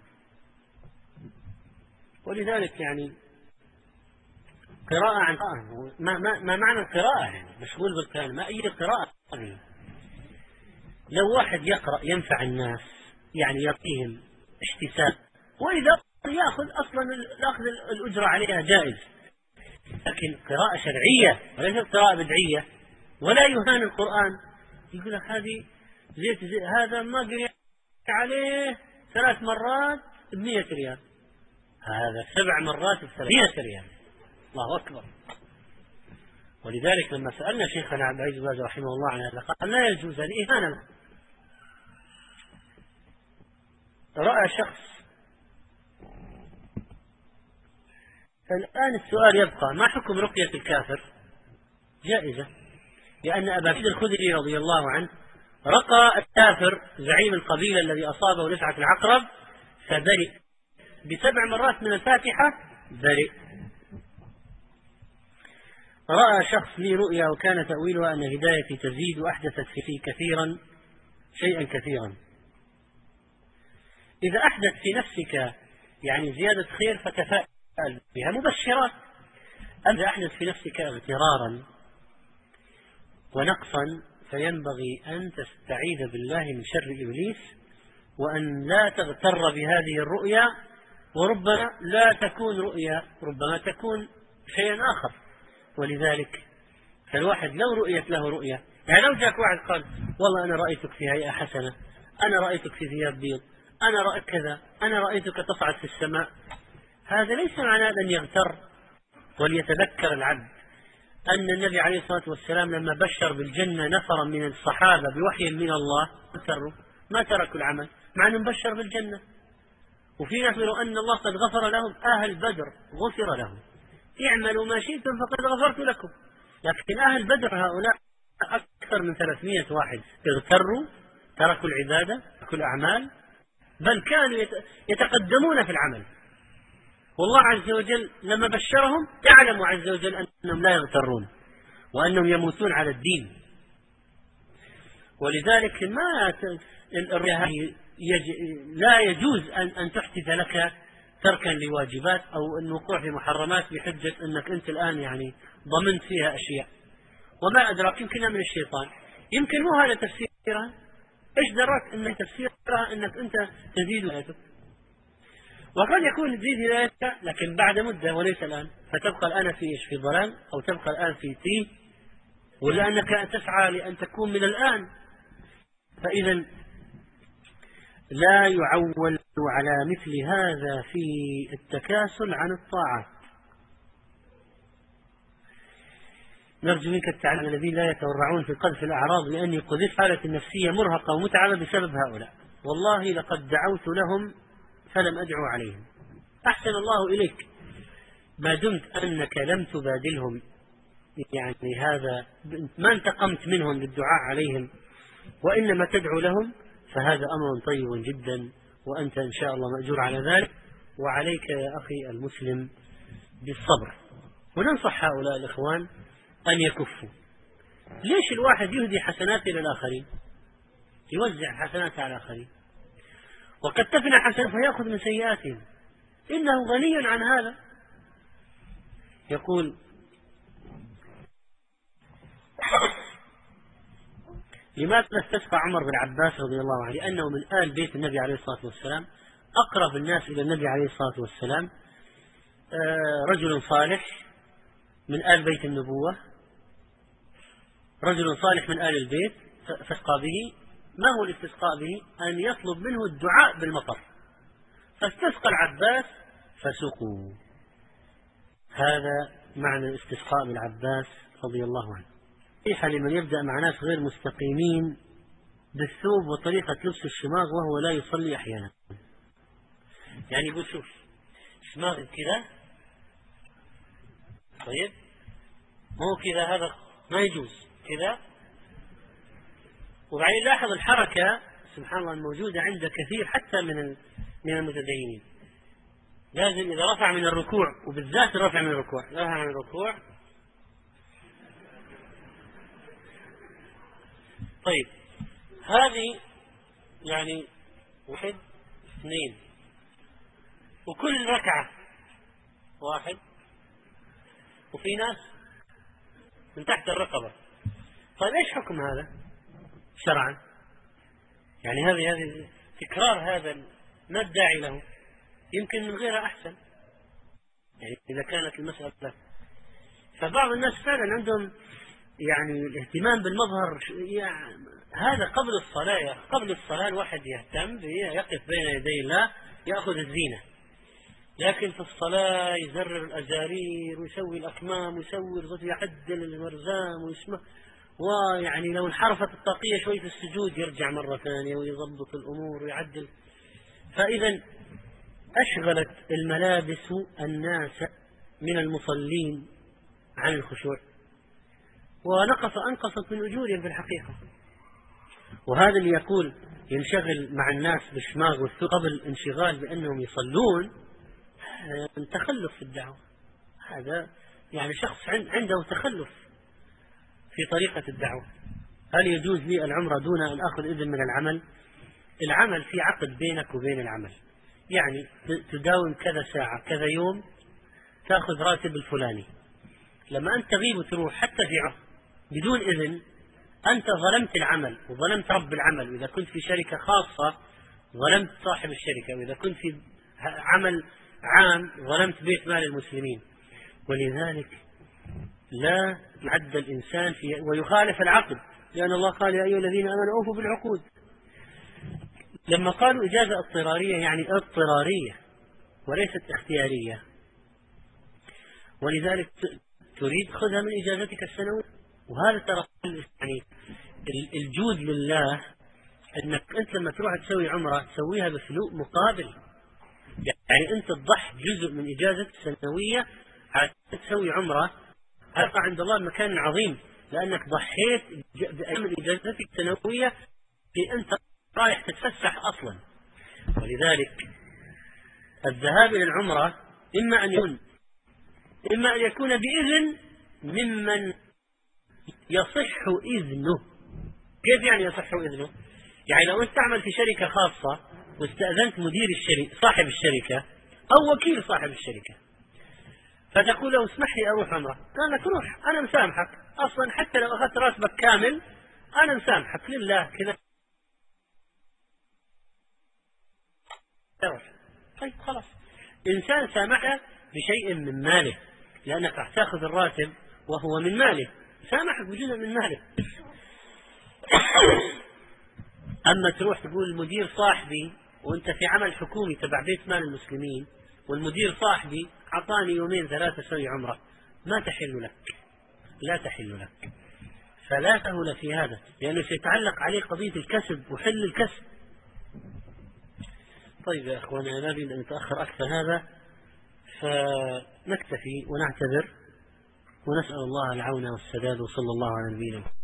ولذلك يعني قراءة عن قراءة، ما, ما, ما معنى القراءة؟ يعني مشغول بالقراءة، ما أي قراءة هذه؟ لو واحد يقرأ ينفع الناس يعني يعطيهم احتساب، وإذا يأخذ أصلا الأخذ الأجرة عليها جائز، لكن قراءة شرعية وليست قراءة بدعية. ولا يهان القرآن، يقول لك هذه زيت زي هذا ما قرأ عليه ثلاث مرات بمئة ريال، هذا سبع مرات بثلاثمائة ريال. الله أكبر. ولذلك لما سألنا شيخنا عبد العزيز باز رحمه الله عن هذا قال لا يجوز هذه إهانة. رأى شخص. الآن السؤال يبقى ما حكم رقية الكافر؟ جائزة، لأن أبا سعيد الخدري رضي الله عنه رقى الكافر زعيم القبيلة الذي أصابه لسعة العقرب فبرئ بسبع مرات من الفاتحة برئ. رأى شخص لي رؤيا وكان تأويلها أن هدايتي تزيد وأحدثت في كثيرا شيئا كثيرا. إذا أحدث في نفسك يعني زيادة خير فتفائل بها مبشرات. أما إذا أحدث في نفسك اغترارا ونقصا فينبغي أن تستعيذ بالله من شر إبليس، وأن لا تغتر بهذه الرؤيا، وربما لا تكون رؤيا، ربما تكون شيئا آخر. ولذلك فالواحد لو رؤيت له رؤيا، يعني لو جاك واحد قال والله أنا رأيتك في هيئة حسنة، أنا رأيتك في ثياب بيض، أنا رأيت كذا، أنا رأيتك تصعد في السماء، هذا ليس معناه أن يغتر. وليتذكر العبد أن النبي عليه الصلاة والسلام لما بشر بالجنة نفرا من الصحابة بوحي من الله ما تركوا العمل مع أنهم بشر بالجنة. وفي ناس يقولوا أن الله قد غفر لهم، أهل بدر غفر لهم، اعملوا ما شئتم فقد غفرت لكم. لكن أهل بدر هؤلاء أكثر من ثلاثمائة واحد اغتروا، تركوا العبادة، تركوا الأعمال، بل كانوا يتقدمون في العمل. والله عز وجل لما بشرهم يعلم عز وجل أنهم لا يغترون وأنهم يموتون على الدين. ولذلك ما لا يجوز أن تحدث لك تركا لواجبات أو الوقوع في محرمات بحجة أنك أنت الآن يعني ضمنت فيها أشياء وما أدراك، يمكنها من الشيطان، يمكن مو هذا تفسيرها. إيش دراك أن تفسيرها أنك أنت تزيد هدايتك؟ وقد يكون تزيد هدايتك لكن بعد مدة وليس الآن، فتبقى الآن في إيش؟ في ضلال، أو تبقى الآن في تيه، ولا أنك تسعى لأن تكون من الآن. فإذا لا يعول على مثل هذا في التكاسل عن الطاعات. نرجو منك التعلم الذين لا يتورعون في قذف الأعراض لأني قذفت حالة النفسية مرهقة ومتعبة بسبب هؤلاء، والله لقد دعوت لهم فلم أدعو عليهم. أحسن الله إليك ما دمت أنك لم تبادلهم، يعني هذا ما انتقمت منهم بالدعاء عليهم وإنما تدعو لهم، فهذا أمر طيب جدا، وأنت إن شاء الله مأجور على ذلك. وعليك يا أخي المسلم بالصبر. وننصح هؤلاء الإخوان أن يكفوا. ليش الواحد يهدي حسنات إلى الآخرين، يوزع حسنات على الآخرين، وقد تفنى حسنات فيأخذ من سيئاتهم؟ إنه غني عن هذا. يقول لماذا استسقى عمر بن عباس رضي الله عنه؟ لأنه من آل بيت النبي عليه الصلاة والسلام، أقرب الناس إلى النبي عليه الصلاة والسلام، رجل صالح من آل بيت النبوة، رجل صالح من آل البيت، فاستسقى به. ما هو الاستسقاء به؟ أن يطلب منه الدعاء بالمطر، فاستسقى العباس فسقوا. هذا معنى الاستسقاء بالعباس رضي الله عنه. نصيحة لمن يبدأ مع ناس غير مستقيمين بالثوب وطريقة لبس الشماغ وهو لا يصلي أحيانا. يعني يقول شوف اسماغ كذا، طيب مو كذا، هذا ما يجوز كذا. وبعدين لاحظ الحركة سبحان الله الموجودة عند كثير حتى من من المتدينين، لازم إذا رفع من الركوع، وبالذات الرفع من الركوع، رفع من الركوع طيب هذه يعني واحد اثنين، وكل ركعة واحد، وفي ناس من تحت الرقبة. طيب ايش حكم هذا شرعا؟ يعني هذه هذه تكرار هذا ما الداعي له؟ يمكن من غيرها أحسن يعني إذا كانت المسألة. فبعض الناس فعلا عندهم يعني الاهتمام بالمظهر، يعني هذا قبل الصلاة، قبل الصلاة الواحد يهتم يقف بين يدي الله يأخذ الزينة، لكن في الصلاة يزرر الأزارير ويسوي الأكمام ويسوي يعدل المرزام ويسمع، ويعني لو انحرفت الطاقية شوي في السجود يرجع مرة ثانية ويضبط الأمور ويعدل. فإذا أشغلت الملابس الناس من المصلين عن الخشوع، ونقص أنقصت من أجورهم في الحقيقة. وهذا اللي يقول ينشغل مع الناس بالشماغ والثقب قبل انشغال بأنهم يصلون، تخلف في الدعوة. هذا يعني شخص عنده تخلف في طريقة الدعوة. هل يجوز لي العمرة دون أن أخذ إذن من العمل؟ العمل في عقد بينك وبين العمل، يعني تداوم كذا ساعة كذا يوم تأخذ راتب الفلاني. لما أنت تغيب وتروح حتى في عقد بدون إذن، أنت ظلمت العمل وظلمت رب العمل. وإذا كنت في شركة خاصة ظلمت صاحب الشركة، وإذا كنت في عمل عام ظلمت بيت مال المسلمين. ولذلك لا يعد الإنسان في ويخالف العقد، لأن الله قال يا أيها الذين آمنوا أوفوا بالعقود. لما قالوا إجازة اضطرارية يعني اضطرارية وليست اختيارية، ولذلك تريد خذها من إجازتك السنوية. وهذا ترى يعني الجود لله، أنك أنت لما تروح تسوي عمرة تسويها بفلوس مقابل، يعني أنت تضحي جزء من إجازة سنوية على تسوي عمرة. هذا عند الله مكان عظيم، لأنك ضحيت بأيام إجازتك السنوية في أنت رايح تتفسح أصلا. ولذلك الذهاب إلى العمرة إما أن يكون إما أن يكون بإذن ممن يصح إذنه. كيف يعني يصح إذنه؟ يعني لو أنت تعمل في شركة خاصة واستأذنت مدير الشركة صاحب الشركة أو وكيل صاحب الشركة، فتقول له اسمح لي أروح عمرة، قال لك روح أنا مسامحك، أصلا حتى لو أخذت راتبك كامل أنا مسامحك لله كذا. طيب خلاص، إنسان سامحك بشيء من ماله لأنك راح تأخذ الراتب وهو من ماله، سامحك بجزء من ماله. أما تروح تقول المدير صاحبي وأنت في عمل حكومي تبع بيت مال المسلمين، والمدير صاحبي أعطاني يومين ثلاثة سوي عمرة، ما تحل لك، لا تحل لك. فلا سهل في هذا، لأنه سيتعلق عليه قضية الكسب وحل الكسب. طيب يا أخواني، لا نريد أن نتأخر أكثر هذا، فنكتفي ونعتذر ونسأل الله العون والسداد، وصلى الله على نبينا.